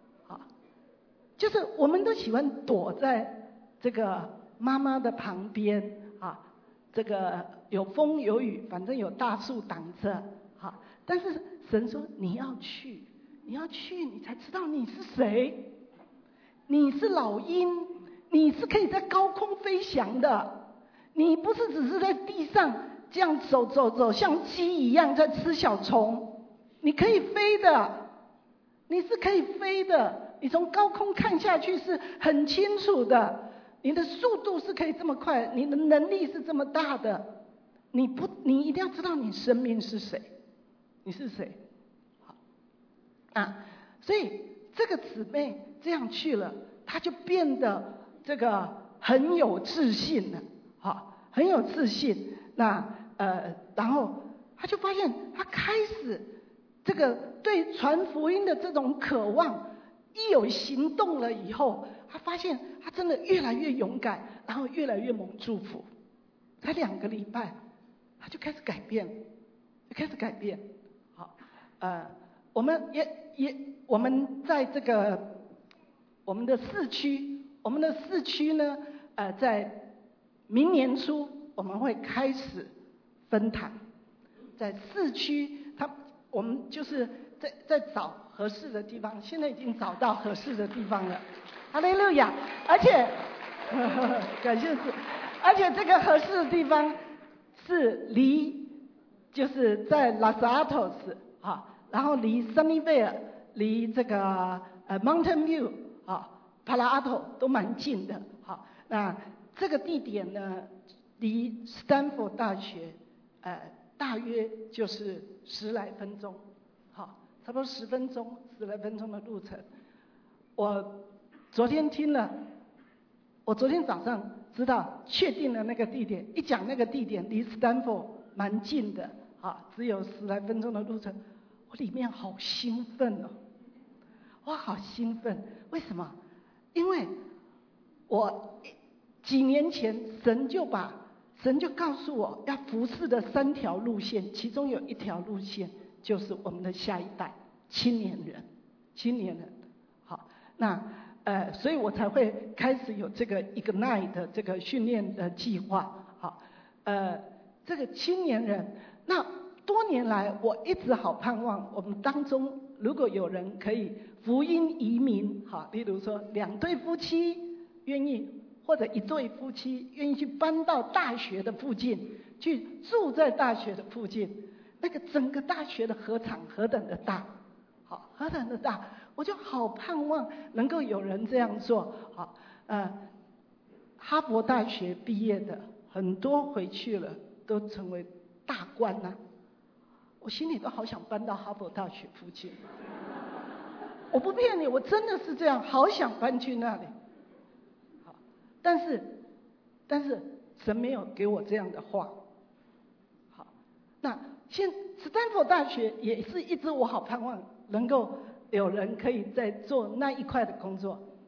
就是我们都喜欢躲在这个妈妈的旁边啊，这个有风有雨，反正有大树挡着，好。但是神说你要去，你要去，你才知道你是谁。你是老鹰，你是可以在高空飞翔的，你不是只是在地上这样走走走，像鸡一样在吃小虫，你可以飞的，你是可以飞的。你从高空看下去是很清楚的，你的速度是可以这么快，你的能力是这么大的，你不，你一定要知道你生命是谁，你是谁，好，啊，所以这个姊妹这样去了，她就变得这个很有自信了，好，很有自信。那呃，然后她就发现，她开始这个对传福音的这种渴望。一有行动了以后，他发现他真的越来越勇敢，然后越来越蒙祝福。才两个礼拜，他就开始改变，就开始改变。好，呃，我们也也我们在这个我们的市区，我们的市区呢，呃，在明年初我们会开始分堂，在市区，他我们就是在在找。合适的地方，现在已经找到合适的地方了，哈利路亚！而且，呵呵感谢主，而且这个合适的地方是离，就是在 Los Altos 啊，然后离 Sunnyvale， 离这个呃 Mountain View 啊 Palo Alto 都蛮近的，好，那这个地点呢，离斯坦福大学呃大约就是十来分钟，好。差不多十分钟，十来分钟的路程。我昨天听了，我昨天早上知道确定了那个地点，一讲那个地点离斯坦福蛮近的，啊，只有十来分钟的路程，我里面好兴奋哦，我好兴奋，为什么？因为我几年前神就把神就告诉我要服侍的三条路线，其中有一条路线。就是我们的下一代青年人，青年人，好，那呃，所以我才会开始有这个 Ignite 的这个训练的计划，好，呃，这个青年人，那多年来我一直好盼望我们当中如果有人可以福音移民，好，例如说两对夫妻愿意，或者一对夫妻愿意去搬到大学的附近，去住在大学的附近。那个整个大学的合场何等的大，好，何等的大，我就好盼望能够有人这样做，好，呃，哈佛大学毕业的很多回去了，都成为大官呐、啊，我心里都好想搬到哈佛大学附近，我不骗你，我真的是这样，好想搬去那里，好，但是，但是神没有给我这样的话，好，那。现斯坦福大学也是一直我好盼望能够有人可以在做那一块的工作，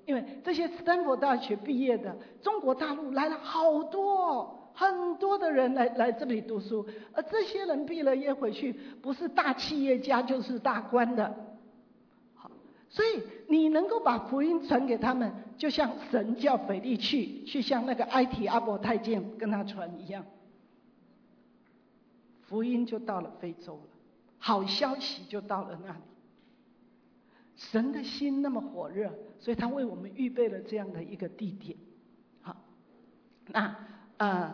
因为这些斯坦福大学毕业的，中国大陆来了好多很多的人来来这里读书，而这些人毕了业回去，不是大企业家就是大官的。好，所以你能够把福音传给他们，就像神叫腓力去，去向那个埃提阿伯太监跟他传一样，福音就到了非洲了，好消息就到了那里。神的心那么火热，所以他为我们预备了这样的一个地点。好，那呃，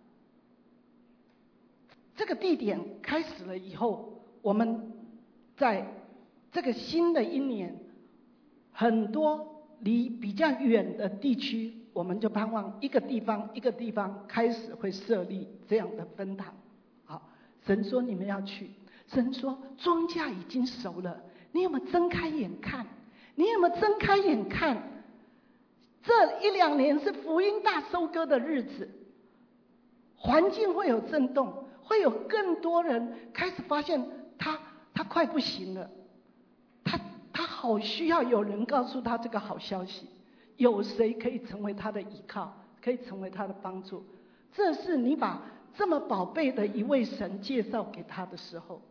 这个地点开始了以后，我们在这个新的一年，很多离比较远的地区，我们就盼望一个地方一个地方开始会设立这样的分堂。好，神说你们要去，神说庄稼已经熟了。你有没有睁开眼看？你有没有睁开眼看？这一两年是福音大收割的日子，环境会有震动，会有更多人开始发现他他快不行了，他他好需要有人告诉他这个好消息，有谁可以成为他的依靠，可以成为他的帮助？这是你把这么宝贝的一位神介绍给他的时候。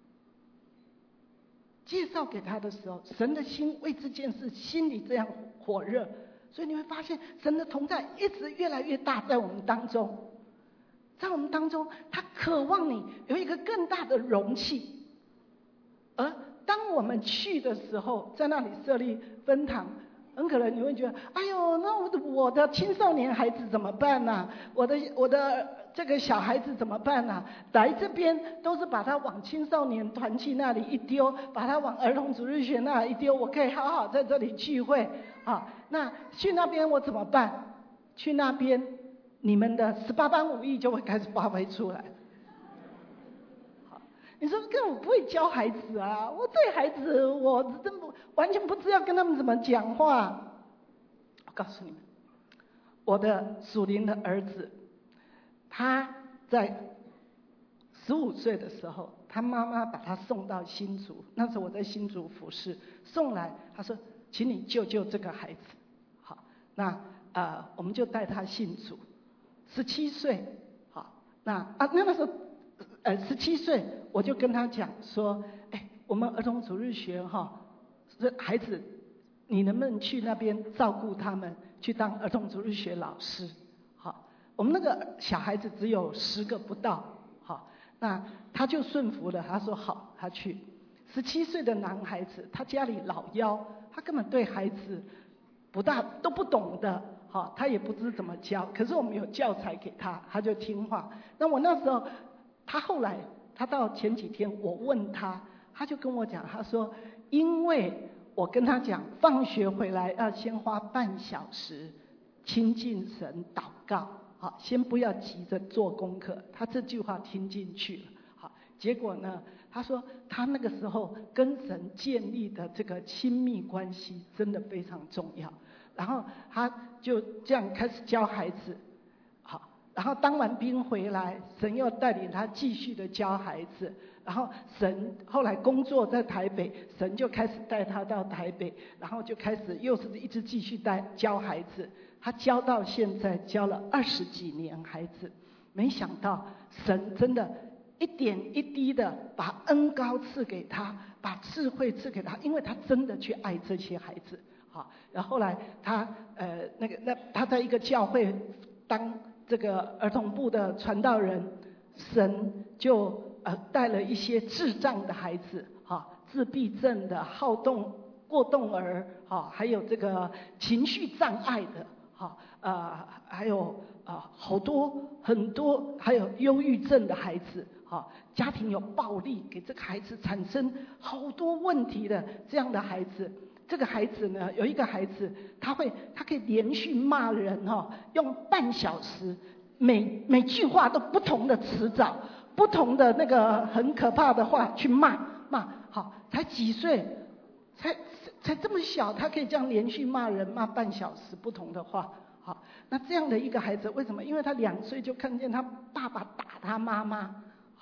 介绍给他的时候，神的心为这件事心里这样火热，所以你会发现神的同在一直越来越大，在我们当中，在我们当中，他渴望你有一个更大的容器。而当我们去的时候，在那里设立分堂，很可能你会觉得，哎呦，那我的我的青少年孩子怎么办呢、啊？我的我的这个小孩子怎么办呢、啊？来这边都是把他往青少年团契那里一丢，把他往儿童主日学那里一丢，我可以好好在这里聚会啊。那去那边我怎么办？去那边，你们的十八般武艺就会开始发挥出来。好，你说根本不会教孩子啊！我对孩子，我真不完全不知道跟他们怎么讲话。我告诉你们，我的属灵的儿子。他在十五岁的时候，他妈妈把他送到新竹，那时候我在新竹服侍，送来他说：“请你救救这个孩子。”好，那呃我们就带他信主。十七岁，好，那啊那个时候呃十七岁，我就跟他讲说：“哎，我们儿童主日学哈，这孩子，你能不能去那边照顾他们，去当儿童主日学老师？”好。我们那个小孩子只有十个不到，好，那他就顺服了，他说好，他去。十七岁的男孩子，他家里老幺，他根本对孩子不大都不懂的，好，他也不知怎么教。可是我们有教材给他，他就听话。那我那时候，他后来，他到前几天，我问他，他就跟我讲，他说，因为我跟他讲，放学回来要先花半小时亲近神祷告。好，先不要急着做功课。他这句话听进去了。好，结果呢，他说他那个时候跟神建立的这个亲密关系真的非常重要。然后他就这样开始教孩子。好，然后当完兵回来，神又带领他继续的教孩子。然后神后来工作在台北，神就开始带他到台北，然后就开始又是一直继续带教孩子。他教到现在教了二十几年孩子，没想到神真的一点一滴的把恩膏赐给他，把智慧赐给他，因为他真的去爱这些孩子。好，然后后来他呃那个那他在一个教会当这个儿童部的传道人，神就呃带了一些智障的孩子，哈，自闭症的、好动过动儿，哈，还有这个情绪障碍的。好，呃，还有啊、呃，好多很多，还有忧郁症的孩子，好，家庭有暴力，给这个孩子产生好多问题的这样的孩子。这个孩子呢，有一个孩子，他会，他可以连续骂人哈、哦，用半小时，每每句话都不同的词藻，不同的那个很可怕的话去骂骂。好，才几岁，才。才这么小，他可以这样连续骂人，骂半小时不同的话。好，那这样的一个孩子，为什么？因为他两岁就看见他爸爸打他妈妈。好，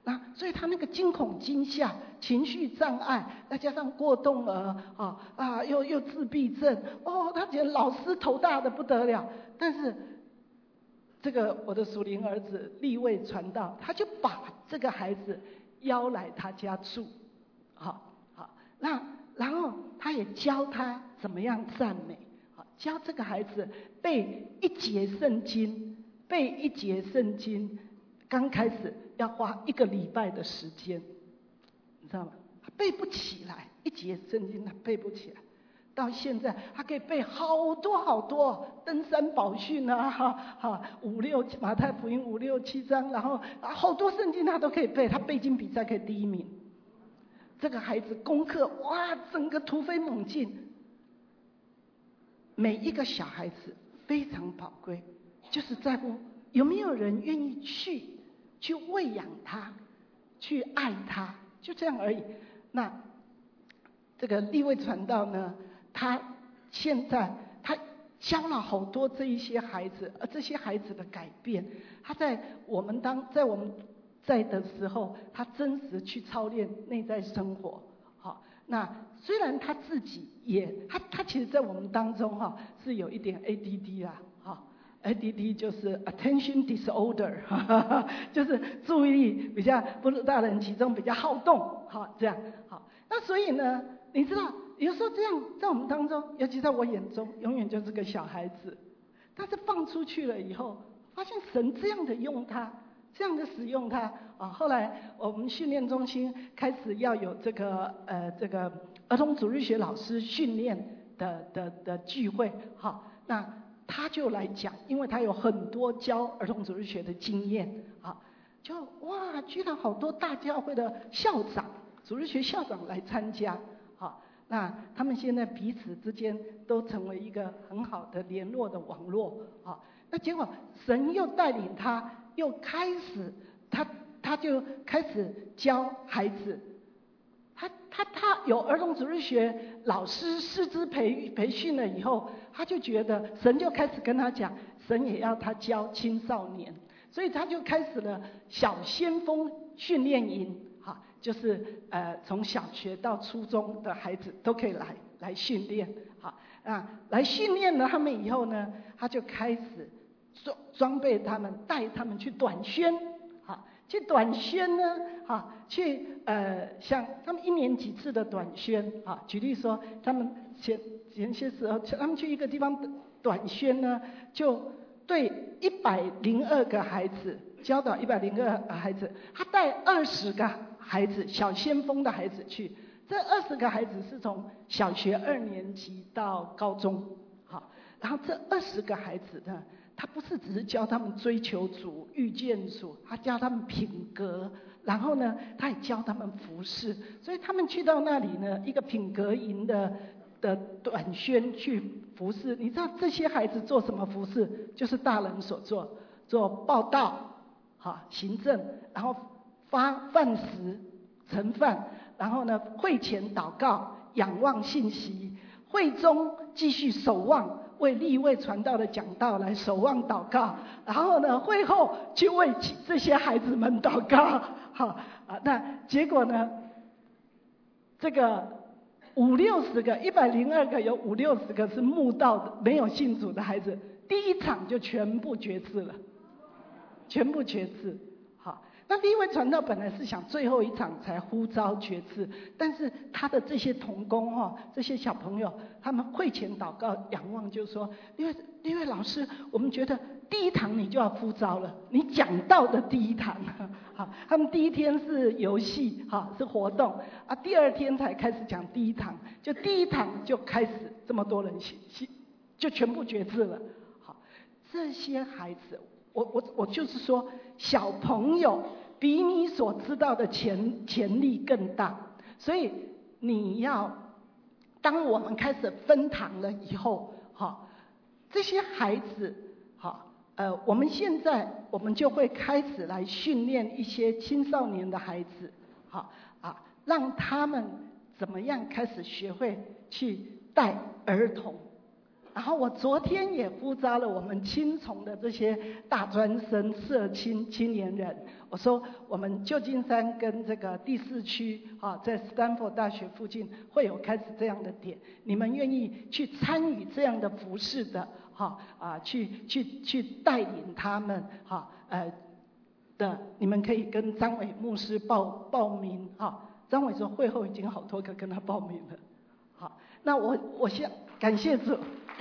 那所以他那个惊恐惊吓、情绪障碍，再加上过动儿啊啊，又又自闭症，哦，他觉得老师头大的不得了。但是这个我的属灵儿子立位传道，他就把这个孩子邀来他家住，好好，那然后他也教他怎么样赞美，好，教这个孩子背一节圣经，背一节圣经，刚开始要花一个礼拜的时间，你知道吗？他背不起来，一节圣经他背不起来。到现在，他可以背好多好多登山宝训啊，哈哈，五六马太福音五六七章，然后啊好多圣经他都可以背，他背经比赛可以第一名。这个孩子功课哇，整个突飞猛进。每一个小孩子非常宝贵，就是在乎有没有人愿意去去喂养他，去爱他，就这样而已。那这个立位传道呢？他现在他教了好多这一些孩子，而这些孩子的改变，他在我们当在我们在的时候，他真实去操练内在生活。好，那虽然他自己也他他其实在我们当中哈是有一点 A D D 啦，哈 A D D 就是 attention disorder， 哈哈哈，就是注意力比较不是大人其中比较好动，好这样好。那所以呢，你知道？有时候这样，在我们当中，尤其在我眼中，永远就是个小孩子。但是放出去了以后，发现神这样的用他，这样的使用他啊。后来我们训练中心开始要有这个呃这个儿童主日学老师训练的的的聚会，好，那他就来讲，因为他有很多教儿童主日学的经验，啊，就哇，居然好多大教会的校长、主日学校长来参加，好。那他们现在彼此之间都成为一个很好的联络的网络啊。那结果神又带领他，又开始他他就开始教孩子。他他他有儿童主日学老师师资培培训了以后，他就觉得神就开始跟他讲，神也要他教青少年，所以他就开始了小先锋训练营。好，就是呃从小学到初中的孩子都可以来来训练，好啊，来训练了他们以后呢，他就开始装装备他们，带他们去短宣，好，去短宣呢，好，去呃像他们一年几次的短宣，啊，举例说他们前前些时候他们去一个地方短宣呢，就对一百零二个孩子教导一百零二个孩子，他带二十个。孩子小先锋的孩子去，这二十个孩子是从小学二年级到高中，好，然后这二十个孩子呢，他不是只是教他们追求主、遇见主，他教他们品格，然后呢，他也教他们服侍，所以他们去到那里呢，一个品格营的的短宣去服侍。你知道这些孩子做什么服侍？就是大人所做，做报道，好，行政，然后。发饭食、盛饭，然后呢，会前祷告、仰望信息，会中继续守望，为立位传道的讲道来守望祷告，然后呢，会后去为这些孩子们祷告。好啊，那结果呢，这个五六十个、一百零二个，有五六十个是慕道的、没有信主的孩子，第一场就全部决志了，全部决志。那立位传道本来是想最后一场才呼召决志，但是他的这些同工哈、哦，这些小朋友，他们会前祷告仰望，就说：立位立位老师，我们觉得第一堂你就要呼召了，你讲道的第一堂，好，他们第一天是游戏哈，是活动啊，第二天才开始讲第一堂，就第一堂就开始这么多人信，就全部决志了。好，这些孩子。我我我就是说，小朋友比你所知道的潜潜力更大，所以你要，当我们开始分堂了以后，哈，这些孩子，哈，呃，我们现在我们就会开始来训练一些青少年的孩子，哈啊，让他们怎么样开始学会去带儿童， 然后我昨天也呼召了我们青崇的这些大专生、社青青年人，我说我们旧金山跟这个第四区啊，在斯坦福大学附近会有开始这样的点，你们愿意去参与这样的服事的，哈啊，去去去带领他们，哈呃的，你们可以跟张伟牧师报报名，哈。张伟说会后已经好多个跟他报名了，好，那我我先感谢主。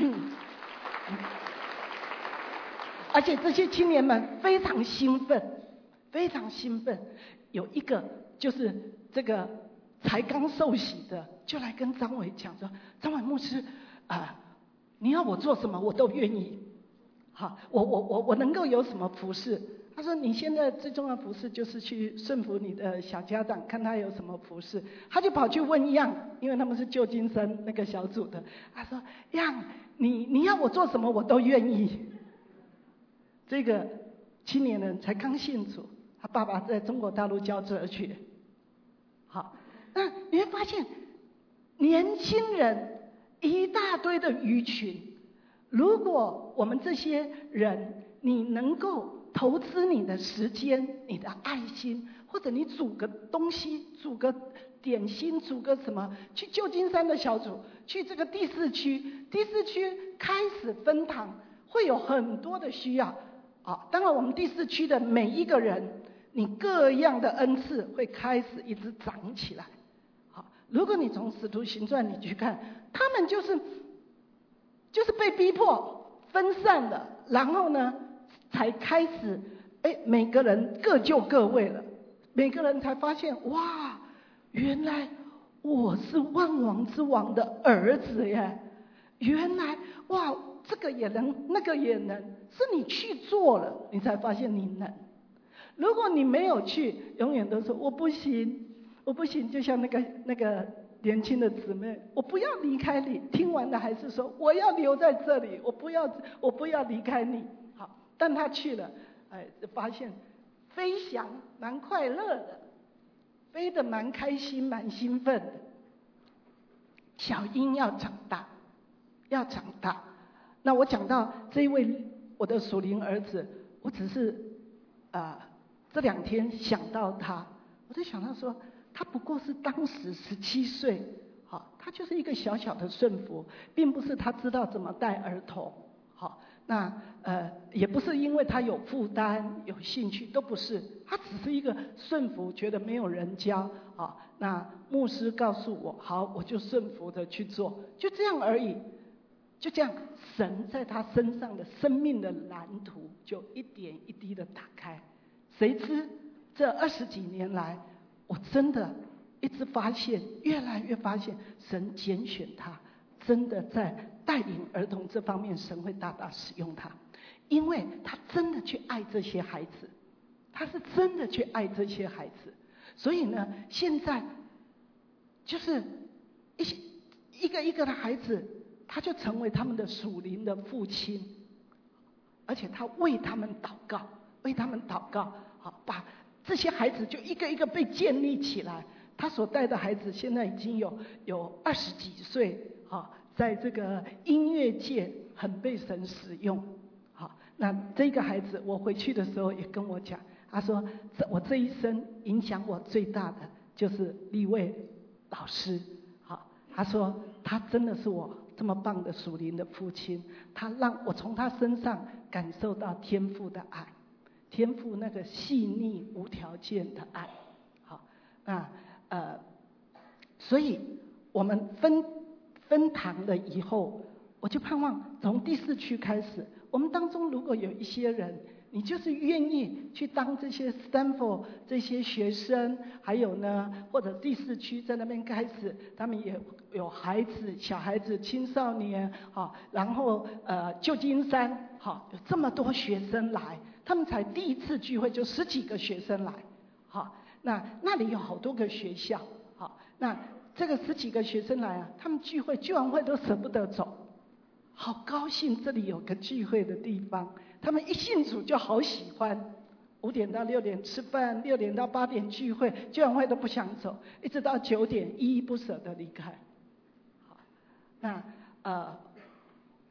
而且这些青年们非常兴奋，非常兴奋。有一个就是这个才刚受洗的，就来跟张伟讲说：“张伟牧师，啊、呃，你要我做什么我都愿意。好，我我我我能够有什么服事？”他说：“你现在最重要的服事就是去顺服你的小家长，看他有什么服事。”他就跑去问样，因为他们是旧金山那个小组的。他说：“样，你你要我做什么我都愿意。”这个青年人才刚信主，他爸爸在中国大陆教哲学。好，那你会发现，年轻人一大堆的鱼群。如果我们这些人，你能够投资你的时间、你的爱心，或者你煮个东西、煮个点心、煮个什么，去旧金山的小组，去这个第四区，第四区开始分堂，会有很多的需要。啊，当然我们第四区的每一个人，你各样的恩赐会开始一直长起来。好，如果你从使徒行传你去看，他们就是就是被逼迫分散了，然后呢才开始，哎，每个人各就各位了，每个人才发现，哇，原来我是万王之王的儿子耶！原来，哇，这个也能，那个也能，是你去做了，你才发现你能。如果你没有去，永远都说我不行，我不行。就像那个那个年轻的姊妹，我不要离开你。听完了还是说我要留在这里，我不要，我不要离开你。好，但他去了，哎，发现飞翔蛮快乐的，飞得蛮开心，蛮兴奋的。小鹰要长大，要长大。那我讲到这一位我的属灵儿子，我只是啊、呃、这两天想到他，我就想到说，他不过是当时十七岁，好，他就是一个小小的顺服，并不是他知道怎么带儿童，好，那呃也不是因为他有负担有兴趣，都不是，他只是一个顺服，觉得没有人教，好，那牧师告诉我，好，我就顺服的去做，就这样而已。就这样，神在他身上的生命的蓝图就一点一滴的打开。谁知这二十几年来，我真的一直发现，越来越发现，神拣选他，真的在带领儿童这方面，神会大大使用他，因为他真的去爱这些孩子，他是真的去爱这些孩子。所以呢，现在就是一些一个一个的孩子。他就成为他们的属灵的父亲，而且他为他们祷告，为他们祷告，好，把这些孩子就一个一个被建立起来。他所带的孩子现在已经有有二十几岁，好，在这个音乐界很被神使用。好，那这个孩子我回去的时候也跟我讲，他说这我这一生影响我最大的就是立位老师。好，他说他真的是我这么棒的属灵的父亲，他让我从他身上感受到天父的爱，天父那个细腻无条件的爱。好，那呃，所以我们分分堂了以后，我就盼望从第四区开始，我们当中如果有一些人，你就是愿意去当这些 Stanford 这些学生，还有呢，或者第四区在那边开始，他们也有孩子、小孩子、青少年，好，然后呃旧金山，好，有这么多学生来，他们才第一次聚会就十几个学生来，好，那那里有好多个学校，好，那这个十几个学生来啊，他们聚会聚完会都舍不得走，好高兴这里有个聚会的地方。他们一信主就好喜欢，五点到六点吃饭，六点到八点聚会，聚完会都不想走，一直到九点依依不舍的离开。好，那呃，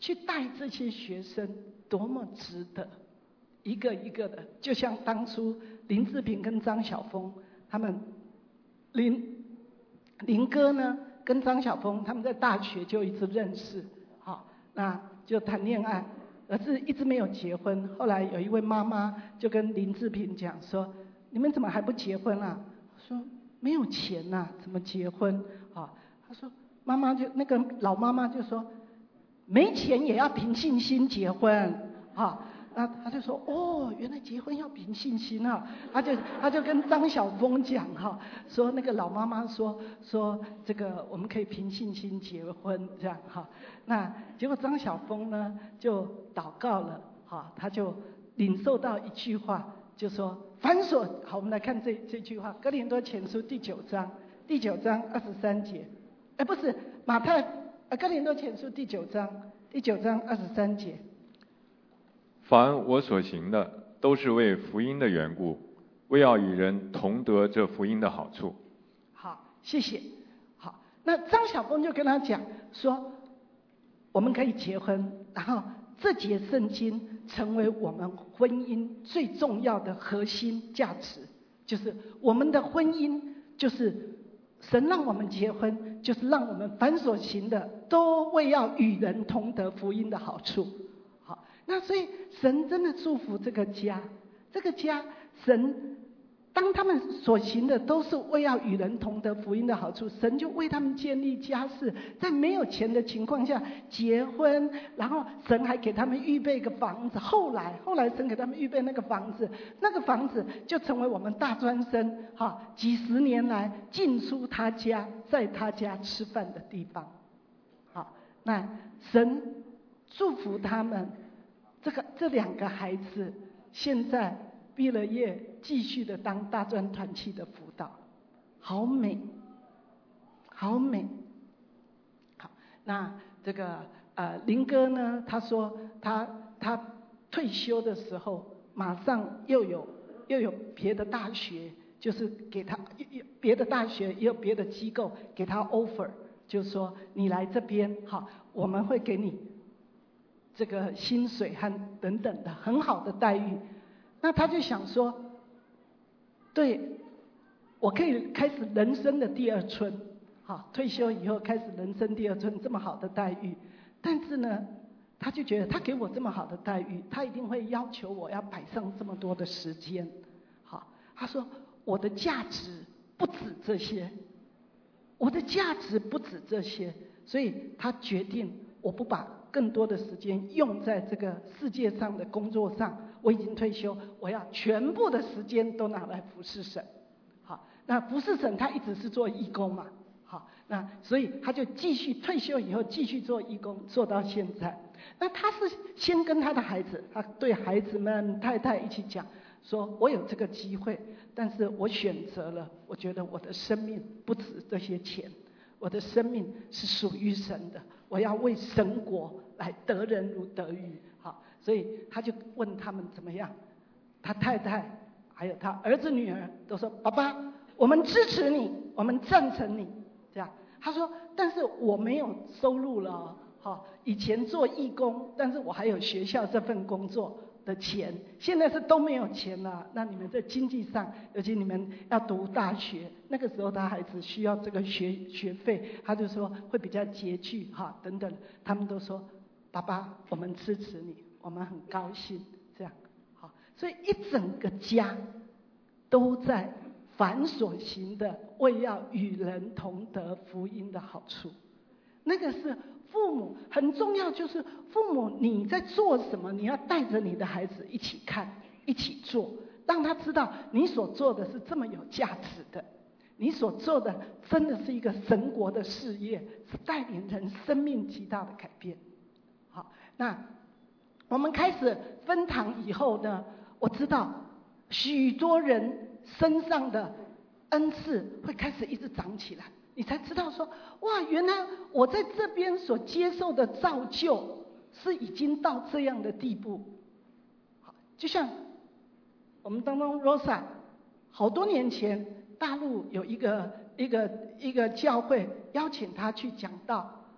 去带这些学生，多么值得！一个一个的，就像当初林志平跟张晓峰他们，林林哥呢跟张晓峰他们在大学就一直认识，好，那就谈恋爱，而是一直没有结婚。后来有一位妈妈就跟林志平讲说：“你们怎么还不结婚啊？”说：“没有钱呐、啊，怎么结婚？”啊，他说妈妈就那个老妈妈就说：“没钱也要凭信心结婚。”啊。那他就说哦，原来结婚要凭信心啊！他就他就跟张晓峰讲哈，说那个老妈妈说说这个我们可以凭信心结婚这样哈。那结果张晓峰呢就祷告了哈，他就领受到一句话，就说凡所好，我们来看这这句话，哥林多前书第九章第九章二十三节，哎不是马太呃哥林多前书第九章第九章二十三节。 凡我所行的，都是为福音的缘故，为要与人同得这福音的好处。 好，谢谢。好，那张晓峰就跟他讲说，我们可以结婚，然后这节圣经成为我们婚姻最重要的核心价值，就是我们的婚姻就是神让我们结婚，就是让我们凡所行的，都为要与人同得福音的好处。那所以神真的祝福这个家，这个家神当他们所行的都是为要与人同得福音的好处，神就为他们建立家室，在没有钱的情况下结婚，然后神还给他们预备一个房子，后来后来神给他们预备那个房子，那个房子就成为我们大专生哈几十年来进出他家，在他家吃饭的地方。好，那神祝福他们。这个这两个孩子现在毕了业，继续的当大专团契的辅导，好美，好美。好，那这个呃林哥呢，他说他他退休的时候，马上又有又有别的大学，就是给他别的大学也有别的机构给他 offer， 就是说你来这边好，我们会给你这个薪水和等等的很好的待遇，那他就想说，对，我可以开始人生的第二春，好，退休以后开始人生第二春，这么好的待遇，但是呢，他就觉得他给我这么好的待遇，他一定会要求我要摆上这么多的时间，好，他说我的价值不止这些，我的价值不止这些，所以他决定我不把更多的时间用在这个世界上的工作上，我已经退休，我要全部的时间都拿来服侍神。好，那服侍神他一直是做义工嘛，好，那所以他就继续退休以后继续做义工，做到现在。那他是先跟他的孩子，他对孩子们太太一起讲，说我有这个机会，但是我选择了，我觉得我的生命不止这些钱，我的生命是属于神的，我要为神国来得人如得鱼。好，所以他就问他们怎么样，他太太还有他儿子女儿都说，爸爸我们支持你，我们赞成你，这样。他说但是我没有收入了，好，以前做义工，但是我还有学校这份工作的钱，现在是都没有钱了。那你们在经济上，尤其你们要读大学，那个时候他孩子需要这个学学费，他就说会比较拮据哈等等。他们都说爸爸我们支持你，我们很高兴这样。好，所以一整个家都在凡所行的为要与人同得福音的好处。那个是父母很重要，就是父母你在做什么，你要带着你的孩子一起看一起做，让他知道你所做的是这么有价值的，你所做的真的是一个神国的事业，是带领人生命极大的改变。好，那我们开始分堂以后呢，我知道许多人身上的恩赐会开始一直长起来，你才知道说，哇，原来我在这边所接受的造就是已经到这样的地步。好，就像我们当中 Rosa 好多年前大陆有一个一个一个教会邀请他去讲道，那他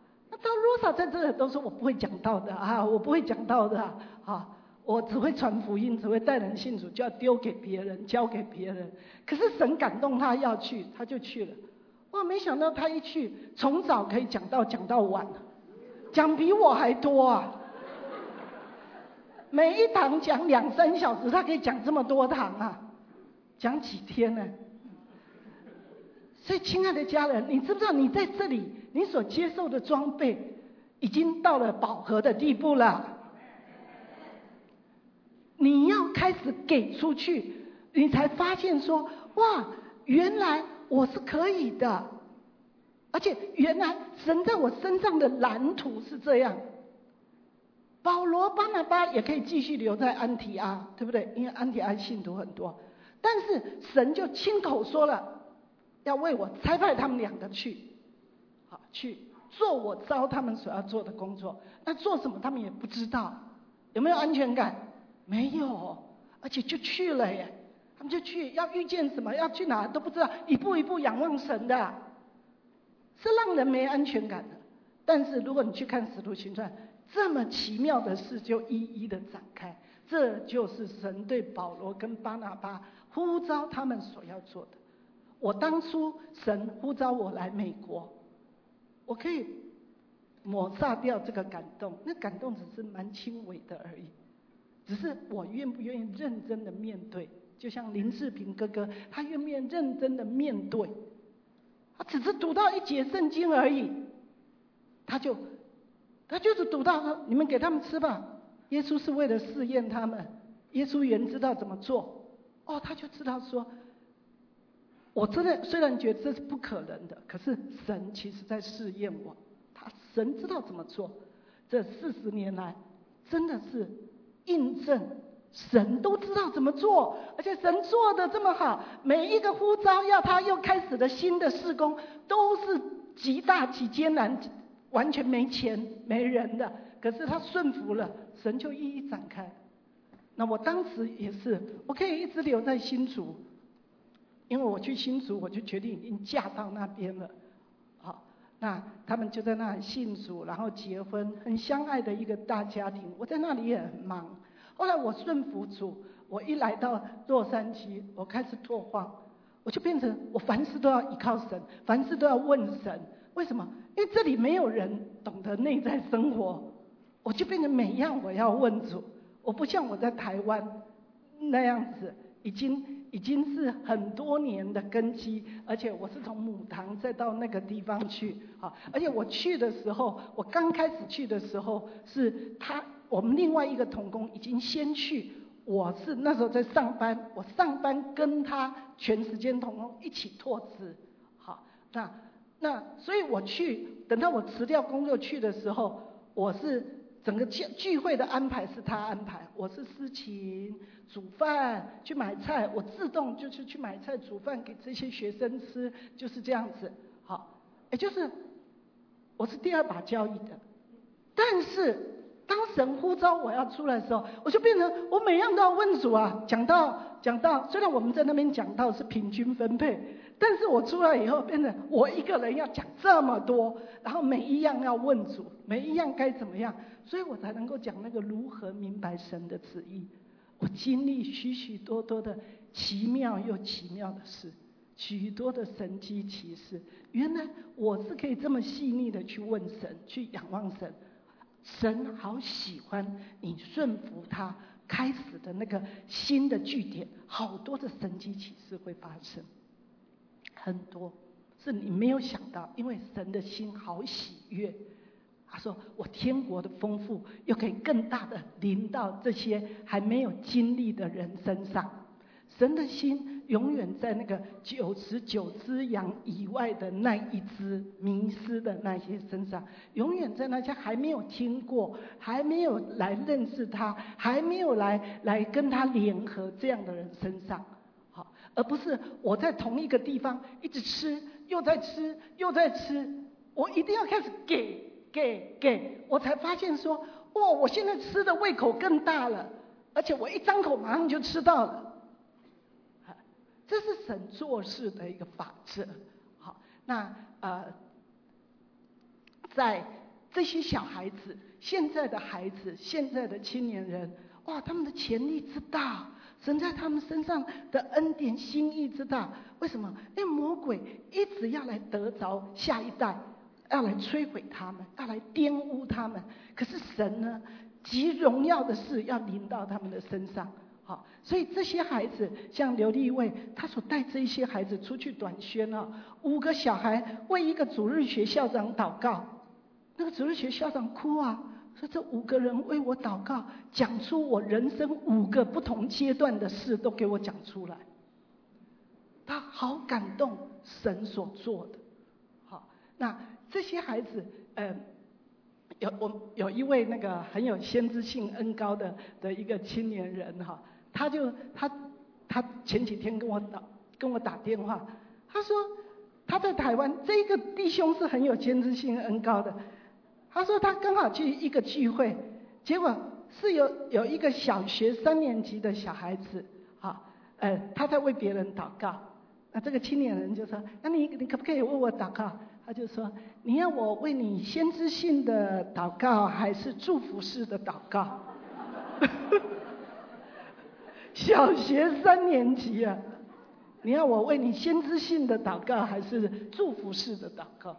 到罗莎在这里都说我不会讲道的啊，我不会讲道的啊，啊我只会传福音，只会带人信主，就要丢给别人，交给别人。可是神感动他要去，他就去了。哇，没想到他一去，从早可以讲到讲到晚，讲比我还多啊！每一堂讲两三小时，他可以讲这么多堂啊，讲几天呢？所以，亲爱的家人，你知不知道你在这里，你所接受的装备已经到了饱和的地步了？你要开始给出去，你才发现说，哇，原来我是可以的，而且原来神在我身上的蓝图是这样。保罗、巴拿巴也可以继续留在安提阿，对不对？因为安提阿信徒很多，但是神就亲口说了，要为我差派他们两个去，好去做我招他们所要做的工作。那做什么他们也不知道，有没有安全感？没有，而且就去了耶。他们就去，要遇见什么，要去哪都不知道，一步一步仰望神的，是让人没安全感的。但是如果你去看《使徒行传》，这么奇妙的事就一一的展开，这就是神对保罗跟巴拿巴呼召他们所要做的。我当初神呼召我来美国，我可以抹煞掉这个感动，那感动只是蛮轻微的而已，只是我愿不愿意认真的面对。就像林志平哥哥，他愿不愿意认真的面对？他只是读到一节圣经而已，他就他就是读到说，你们给他们吃吧。耶稣是为了试验他们，耶稣原知道怎么做。哦，他就知道说，我真的虽然觉得这是不可能的，可是神其实在试验我。他神知道怎么做。这四十年来，真的是印证。神都知道怎么做，而且神做的这么好，每一个呼召要他又开始的新的事工，都是极大极艰难，完全没钱没人的，可是他顺服了，神就一一展开。那我当时也是，我可以一直留在新竹，因为我去新竹，我就决定已经嫁到那边了。好，那他们就在那里信主，然后结婚，很相爱的一个大家庭。我在那里也很忙。后来我顺服主，我一来到洛杉矶，我开始拓荒，我就变成我凡事都要依靠神，凡事都要问神。为什么？因为这里没有人懂得内在生活，我就变成每样我要问主。我不像我在台湾那样子，已经已经是很多年的根基，而且我是从母堂再到那个地方去，好，而且我去的时候，我刚开始去的时候是他。我们另外一个同工已经先去，我是那时候在上班，我上班跟他全时间同工一起拓资，好，那那所以我去，等到我辞掉工作去的时候，我是整个聚聚会的安排是他安排，我是司琴、煮饭、去买菜，我自动就是去买菜、煮饭给这些学生吃，就是这样子，好，也就是我是第二把交椅的，但是。当神呼召我要出来的时候，我就变成我每样都要问主啊。讲到讲到，虽然我们在那边讲到是平均分配，但是我出来以后变成我一个人要讲这么多，然后每一样要问主，每一样该怎么样，所以我才能够讲那个如何明白神的旨意。我经历许许多多的奇妙又奇妙的事，许多的神迹奇事。原来我是可以这么细腻的去问神，去仰望神。神好喜欢你顺服他开始的那个新的据点，好多的神迹启示会发生，很多是你没有想到，因为神的心好喜悦。他说我天国的丰富又可以更大的临到这些还没有经历的人身上。神的心永远在那个九十九只羊以外的那一只迷失的那些身上，永远在那些还没有听过、还没有来认识他、还没有来来跟他联合这样的人身上。好，而不是我在同一个地方一直吃，又在吃，又在吃，我一定要开始给给给，我才发现说，哇，我现在吃的胃口更大了，而且我一张口马上就吃到了。这是神做事的一个法则。好，那呃，在这些小孩子，现在的孩子，现在的青年人，哇，他们的潜力之大，神在他们身上的恩典心意之大。为什么？因为魔鬼一直要来得着下一代，要来摧毁他们，要来玷污他们。可是神呢，极荣耀的事要临到他们的身上。好，所以这些孩子，像刘立卫，他所带这一些孩子出去短宣啊，五个小孩为一个主日学校长祷告，那个主日学校长哭啊，说这五个人为我祷告，讲出我人生五个不同阶段的事都给我讲出来，他好感动神所做的。好，那这些孩子，呃。有我有一位那个很有先知性恩高的的一个青年人哈，他就他他前几天跟我打跟我打电话，他说他在台湾这个弟兄是很有先知性恩高的，他说他刚好去一个聚会，结果是有有一个小学三年级的小孩子，哈，呃他在为别人祷告，那这个青年人就说，那你你可不可以为我祷告？他就说：“你要我为你先知性的祷告，还是祝福式的祷告？”小学三年级啊，你要我为你先知性的祷告，还是祝福式的祷告？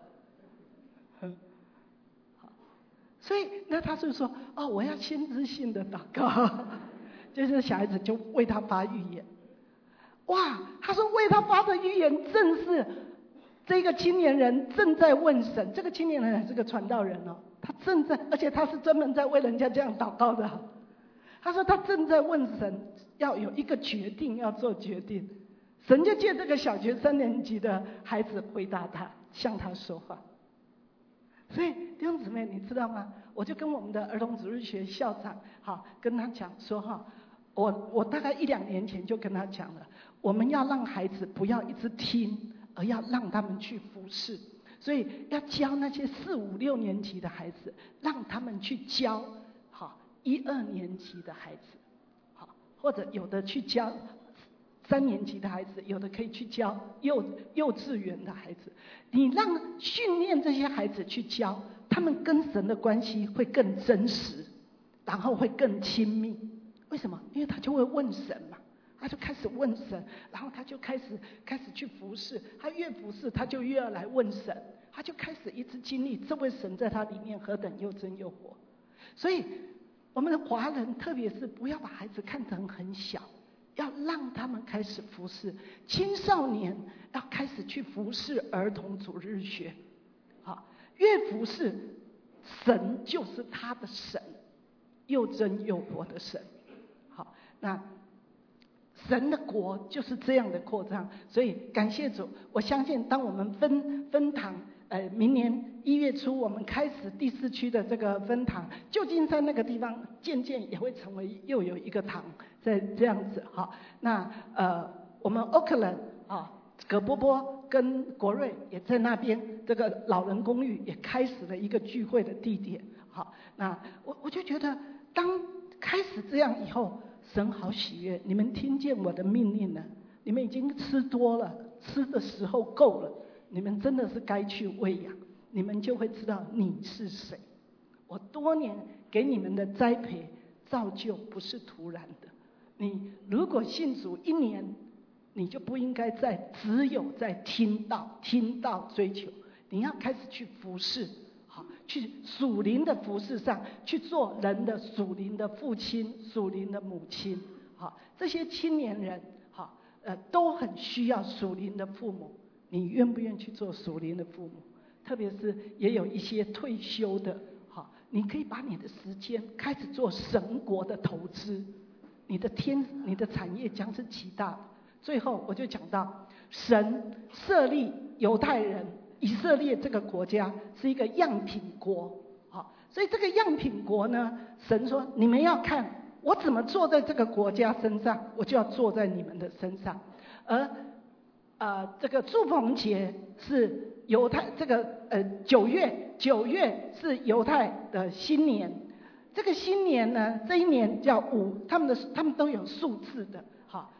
所以那他就说：“哦，我要先知性的祷告。”就是小孩子就为他发预言。哇，他说为他发的预言正是。这个青年人正在问神，这个青年人还是个传道人哦，他正在，而且他是专门在为人家这样祷告的。他说他正在问神，要有一个决定，要做决定。神就借这个小学三年级的孩子回答他，向他说话。所以弟兄姊妹，你知道吗？我就跟我们的儿童主日学校长，好跟他讲说哈，我我大概一两年前就跟他讲了，我们要让孩子不要一直听。而要让他们去服侍，所以要教那些四五六年级的孩子，让他们去教好一二年级的孩子，好，或者有的去教三年级的孩子，有的可以去教幼幼稚园的孩子。你让训练这些孩子去教，他们跟神的关系会更真实，然后会更亲密。为什么？因为他就会问神嘛。他就开始问神，然后他就开始开始去服侍，他越服侍他就越要来问神，他就开始一直经历这位神在他里面何等又真又活。所以我们的华人特别是不要把孩子看成很小，要让他们开始服侍青少年，要开始去服侍儿童主日学。好，越服侍神就是他的神，又真又活的神。好，那神的国就是这样的扩张，所以感谢主，我相信当我们分分堂，呃，明年一月初我们开始第四区的这个分堂，旧金山那个地方渐渐也会成为又有一个堂，在这样子哈。那呃，我们 Oakland 啊，葛波波跟国瑞也在那边，这个老人公寓也开始了一个聚会的地点。好，那我我就觉得，当开始这样以后。神好喜悦，你们听见我的命令了，你们已经吃多了，吃的时候够了，你们真的是该去喂养，你们就会知道你是谁。我多年给你们的栽培造就不是突然的，你如果信主一年，你就不应该再只有在听到听到追求，你要开始去服侍。去属灵的服事上去做人的属灵的父亲、属灵的母亲，好，这些青年人，好，呃，都很需要属灵的父母。你愿不愿意去做属灵的父母？特别是也有一些退休的，好，你可以把你的时间开始做神国的投资，你的天、你的产业将是极大的。最后，我就讲到神设立犹太人。以色列这个国家是一个样品国，好，所以这个样品国呢，神说你们要看我怎么坐在这个国家身上，我就要坐在你们的身上。而呃，这个祝棚节是犹太这个呃九月，九月是犹太的新年。这个新年呢，这一年叫五，他们的他们都有数字的，好，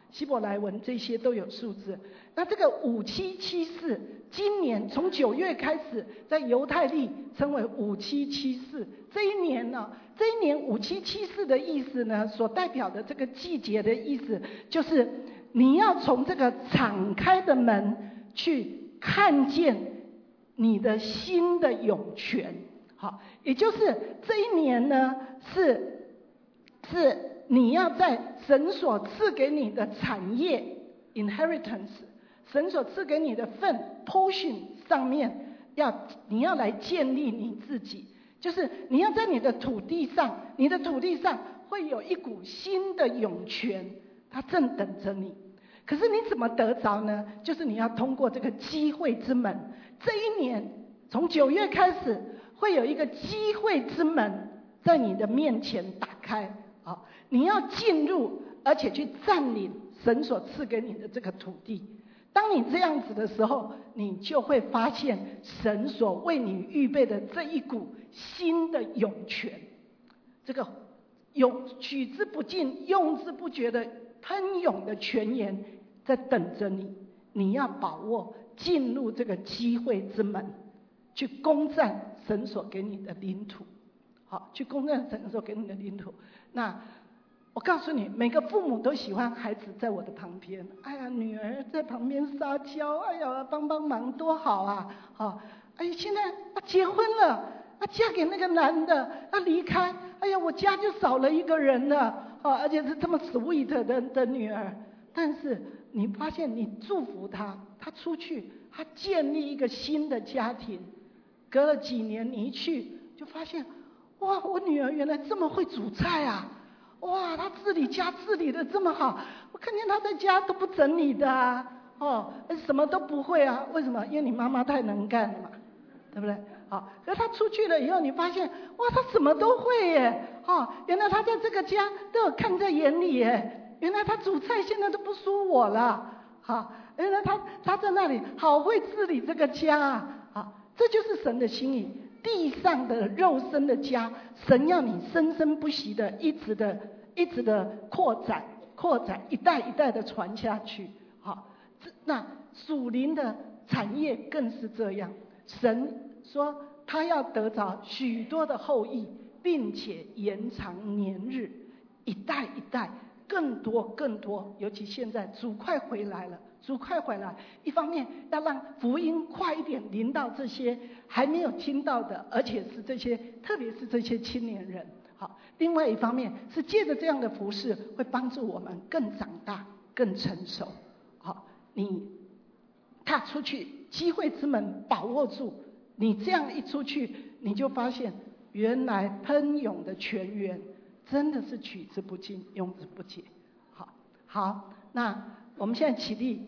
希伯来文这些都有数字。那这个五七七四，今年从九月开始，在犹太历称为五七七四。这一年呢，这一年五七七四的意思呢，所代表的这个季节的意思，就是你要从这个敞开的门去看见你的新的涌泉。好，也就是这一年呢，是是你要在神所赐给你的产业 inheritance， 神所赐给你的份 portion 上面，要你要来建立你自己，就是你要在你的土地上，你的土地上会有一股新的涌泉，它正等着你。可是你怎么得着呢？就是你要通过这个机会之门。这一年从九月开始，会有一个机会之门在你的面前打开。好，你要进入，而且去占领神所赐给你的这个土地。当你这样子的时候，你就会发现神所为你预备的这一股新的涌泉，这个涌取之不尽、用之不绝的喷涌的泉源在等着你。你要把握进入这个机会之门，去攻占神所给你的领土。好，去攻占神所给你的领土。那我告诉你，每个父母都喜欢孩子在我的旁边。哎呀，女儿在旁边撒娇，哎呀，帮帮忙多好啊！好，哎，现在她结婚了，她嫁给那个男的，她离开，哎呀，我家就少了一个人了，啊，而且是这么 sweet 的的女儿。但是你发现，你祝福她，她出去，她建立一个新的家庭。隔了几年，你一去就发现，哇，我女儿原来这么会煮菜啊！哇，她治理家治理的这么好，我看见她在家都不整理的啊，哦，什么都不会啊。为什么？因为你妈妈太能干了嘛，对不对？好，可是她出去了以后，你发现，哇，她什么都会耶！哦，原来她在这个家都有看在眼里耶。原来她煮菜现在都不输我了。好，原来她她在那里好会治理这个家啊。好，这就是神的心意。地上的肉身的家，神要你生生不息的一直的一直的扩展扩展，一代一代的传下去。好，那属灵的产业更是这样。神说他要得着许多的后裔，并且延长年日，一代一代更多更多。尤其现在主快回来了，主快回来，一方面要让福音快一点临到这些还没有听到的，而且是这些特别是这些青年人。好，另外一方面是借着这样的服事，会帮助我们更长大更成熟。好，你踏出去，机会之门把握住，你这样一出去，你就发现原来喷涌的泉源真的是取之不尽用之不竭。好，好，那我们现在起立。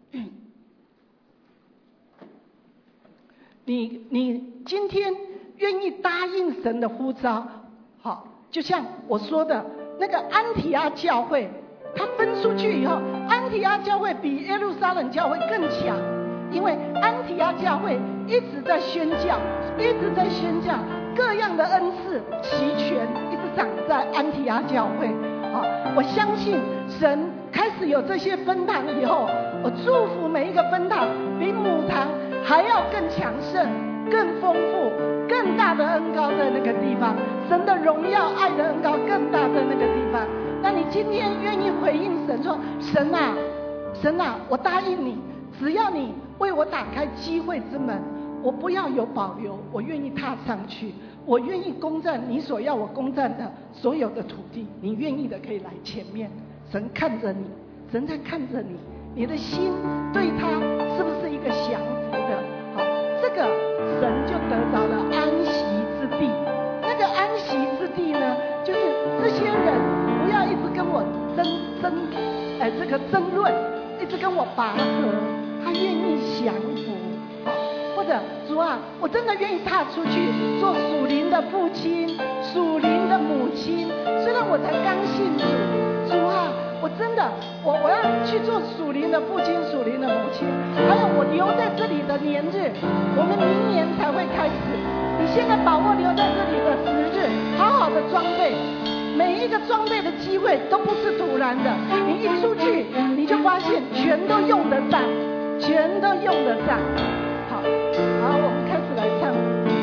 你你今天愿意答应神的呼召，好，就像我说的那个安提阿教会，它分出去以后，安提阿教会比耶路撒冷教会更强，因为安提阿教会一直在宣教，一直在宣教，各样的恩赐齐全，一直长在安提阿教会。好，我相信神开始有这些分堂以后，我祝福每一个分堂比母堂还要更强盛、更丰富、更大的恩膏在那个地方，神的荣耀、爱的恩膏更大在那个地方。那你今天愿意回应神说：神啊，神啊，我答应你，只要你为我打开机会之门，我不要有保留，我愿意踏上去，我愿意攻占你所要我攻占的所有的土地。你愿意的可以来前面，神看着你，神在看着你，你的心对他是不是一个降服的？好，这个神就得着了安息之地。那个安息之地呢，就是这些人不要一直跟我争争，哎，这个争论，一直跟我拔河，他愿意降服。或者主啊，我真的愿意踏出去做属灵的父亲、属灵的母亲。虽然我才刚信主，主啊，我真的，我我要去做属灵的父亲、属灵的母亲。还有我留在这里的年日，我们明年才会开始。你现在把握留在这里的时日，好好的装备， 每一个装备的机会都不是突然的，你一出去你就发现全都用得上，全都用得上。好，好，我们开始来唱。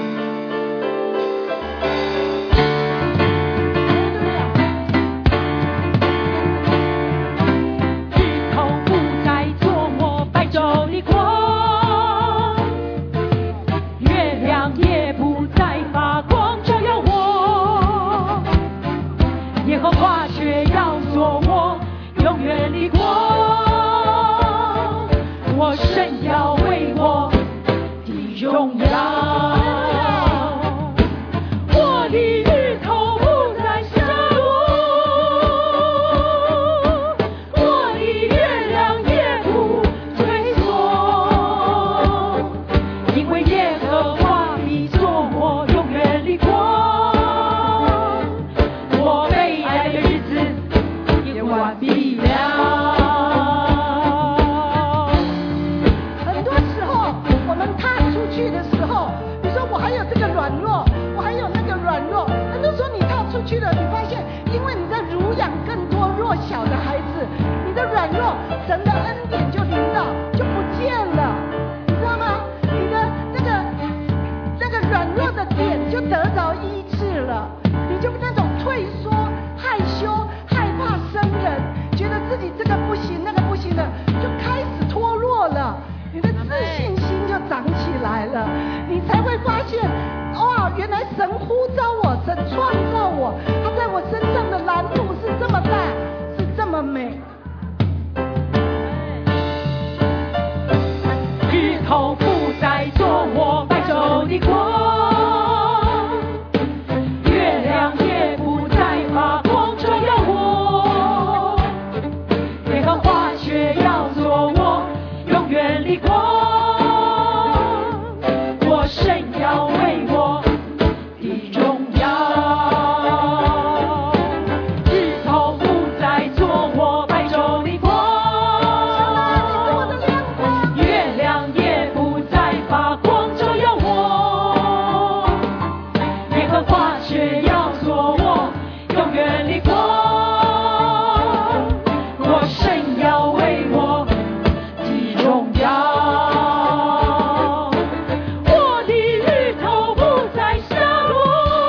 日头不再做我白昼的光，月亮也不再发光照耀我，耶和华却要做我永远的光，我神要为我的荣耀。我的日头不再下落，我的月亮也不退缩，因为耶和华必做我永远的光，我悲哀的日子也完毕了。 很多时候我们踏出去的时候，你说我还有这个软弱，我还有那个软弱，很多时候你踏出去了，你发现因为你在乳养更多弱小的孩子，你的软弱神的恩典就临到，就不见了，你知道吗？你的那个那个软弱的点就得着医治了，你就那种退缩、害羞、害怕生人，觉得自己这个不行那个不行的，就开始脱落了，你的自信心就长起来了，你才会发现，哇，原来神呼召我，神创造我，他在我身上的蓝图是这么大，是这么美。 日头不再做我白昼的光，月亮也不再发光照耀我，耶和华却要做我永远的光，我神要为我的荣耀。日头不再做我白昼的光，月亮也不再发光照耀我，耶和华却要做我永远的光，我神要为我的荣耀。我的日头不再下落，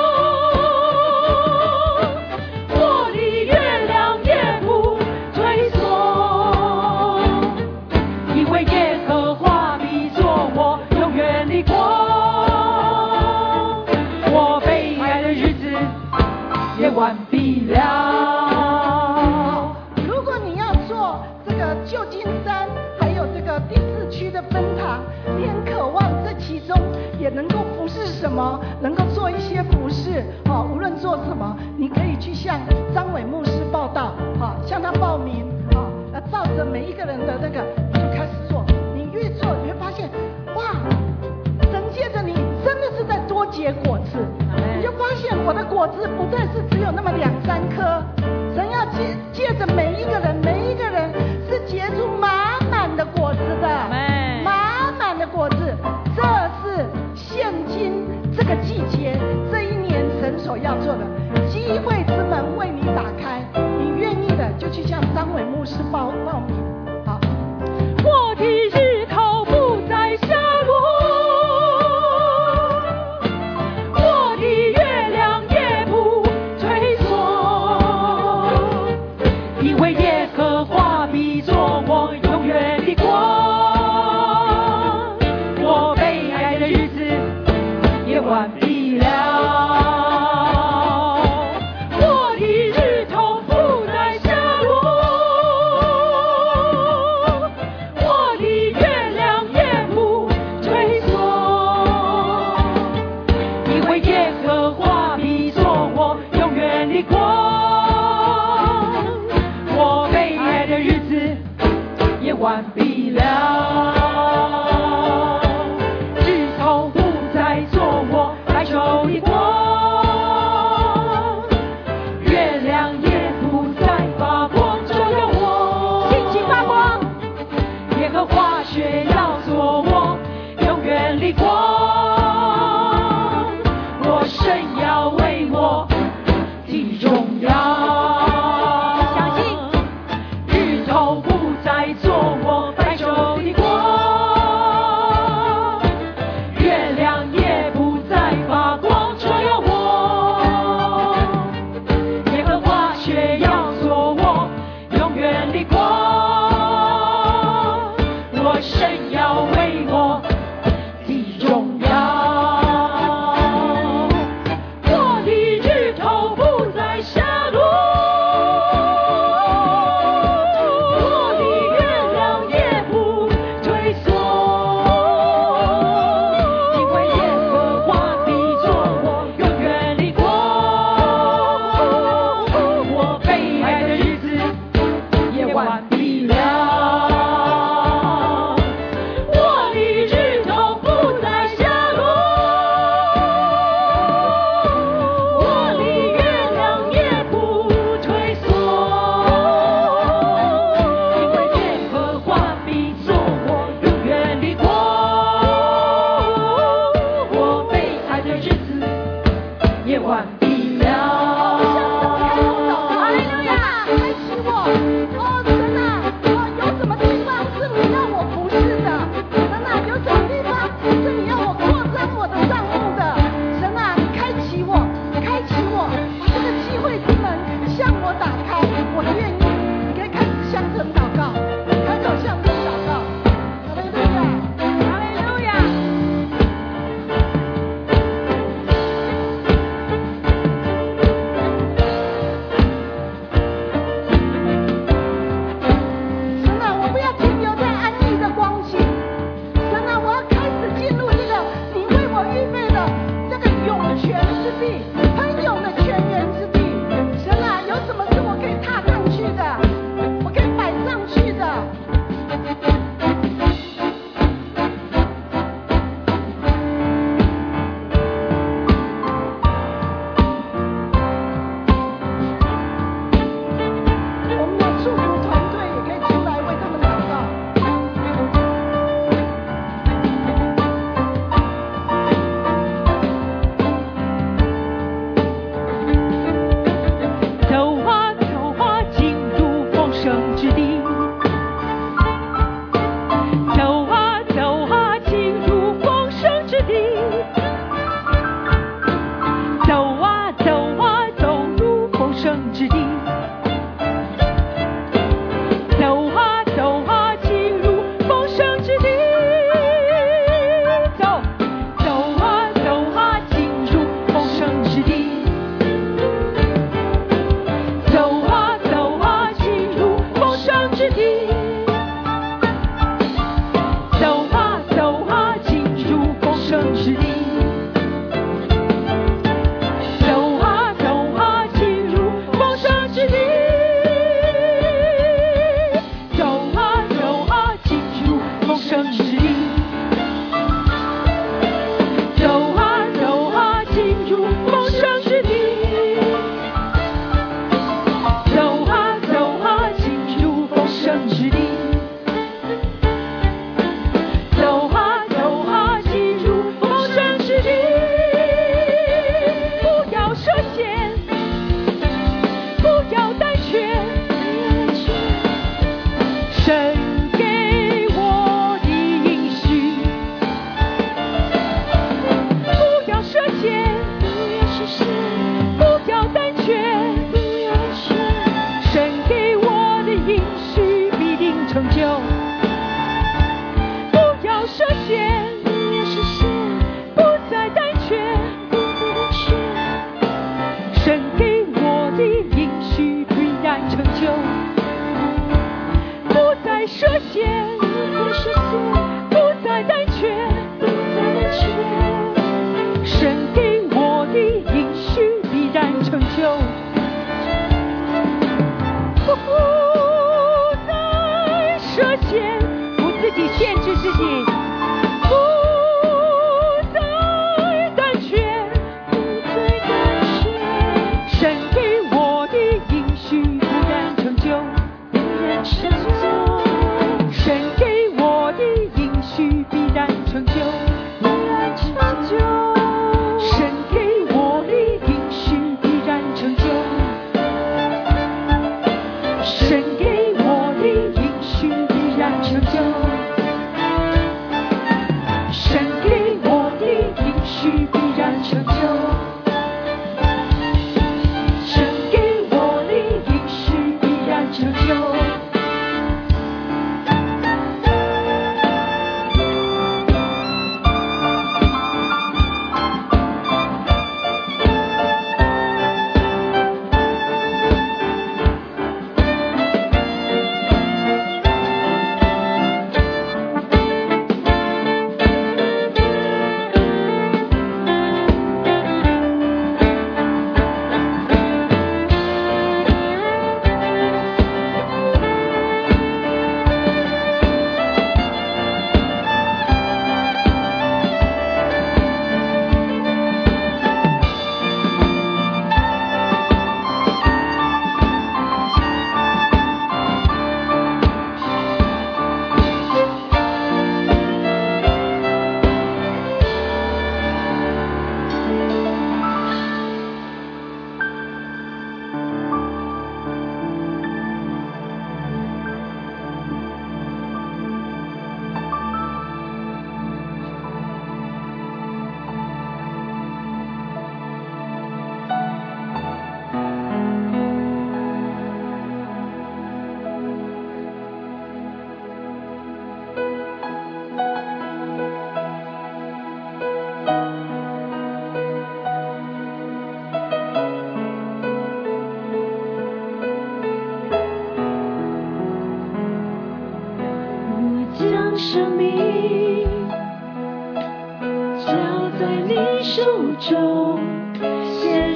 我的月亮也不退缩，因为耶和华必做我永远的光，我悲哀的日子也完毕了。 如果你要做这个旧金山还有这个第四区的分堂，你很渴望这其中也能够服侍什么，能够做一些服侍，哦，无论做什么，你可以去向张伟牧师报道，哦，向他报名，哦，那照着每一个人的那个，你就开始做，你越做你会发现，哇，神借着你真的是在多结果子，你就发现我的果子不再是只有那么两三颗，神要借借着每一个人，每一个人是结出满满的果子的，满满的果子，这是现今这个季节，这一年神所要做的，机会之门为你打开，你愿意的就去向张伟牧师报报名，好。 我的日头不再下落，我的月亮也不退缩，因为耶和华必做我永远的光，我悲哀的日子也完毕了。我的日头不再下落，我的月亮也不退缩，因为耶和华必做我永远的光，我悲哀的日子也完毕了。日头不再做我白昼的光，月亮也不再发光照耀我，星星发光，耶和华却要做我永远的光，我神要为我的荣耀。 也完毕了。 哈利路亚，开启我！哦，神啊，哦，有什么地方是你要我服侍的？神啊，有什么地方是你要我扩张我的帐幕的？神啊，你开启我，开启我，把这个机会之门向我打开，我愿意。你可以开始向神祷告，开口向神祷告。哈利路亚，哈利路亚。神啊，我不要停留在安逸的光景。神啊，我要开始进入这个你为我预备的这个涌泉之地，喷涌的泉源之地。神啊，有什么是我可以踏上去的，我可以摆上去的？我们的祝福团队也可以出来为他们祷告。 走啊走啊，进入丰盛之地。走啊走啊，进入丰盛之地。走啊走啊，走入丰盛之地。走啊走啊，进入丰盛之地。走，走啊走啊，进入丰盛之地。走啊走啊，进入丰盛之地。走啊走啊，进入丰盛之地。走啊走啊，进入丰盛之地。走啊走啊，进入丰盛之地。走啊走啊，进入丰盛之地。走啊走啊，进入丰盛之地。走啊走啊，进入丰盛之地。不要设限，不要胆怯。神给我的应许，不要设限，不要胆怯。神给我的应许必定成就。不要设限，不再胆怯。神给我的应许必然成就。不再设限，不再胆怯。神给我的应许必然成就。不再设限，不自己限制自己，不再胆怯。神给我的应许必然成就。神给我的应许必然成就。神给我的应许必然成就。神给我的应许必然成就。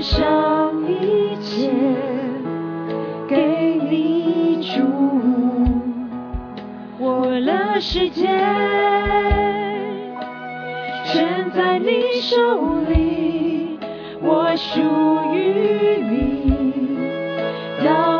上一切给你主，我的世界全在你手里，我属于你。到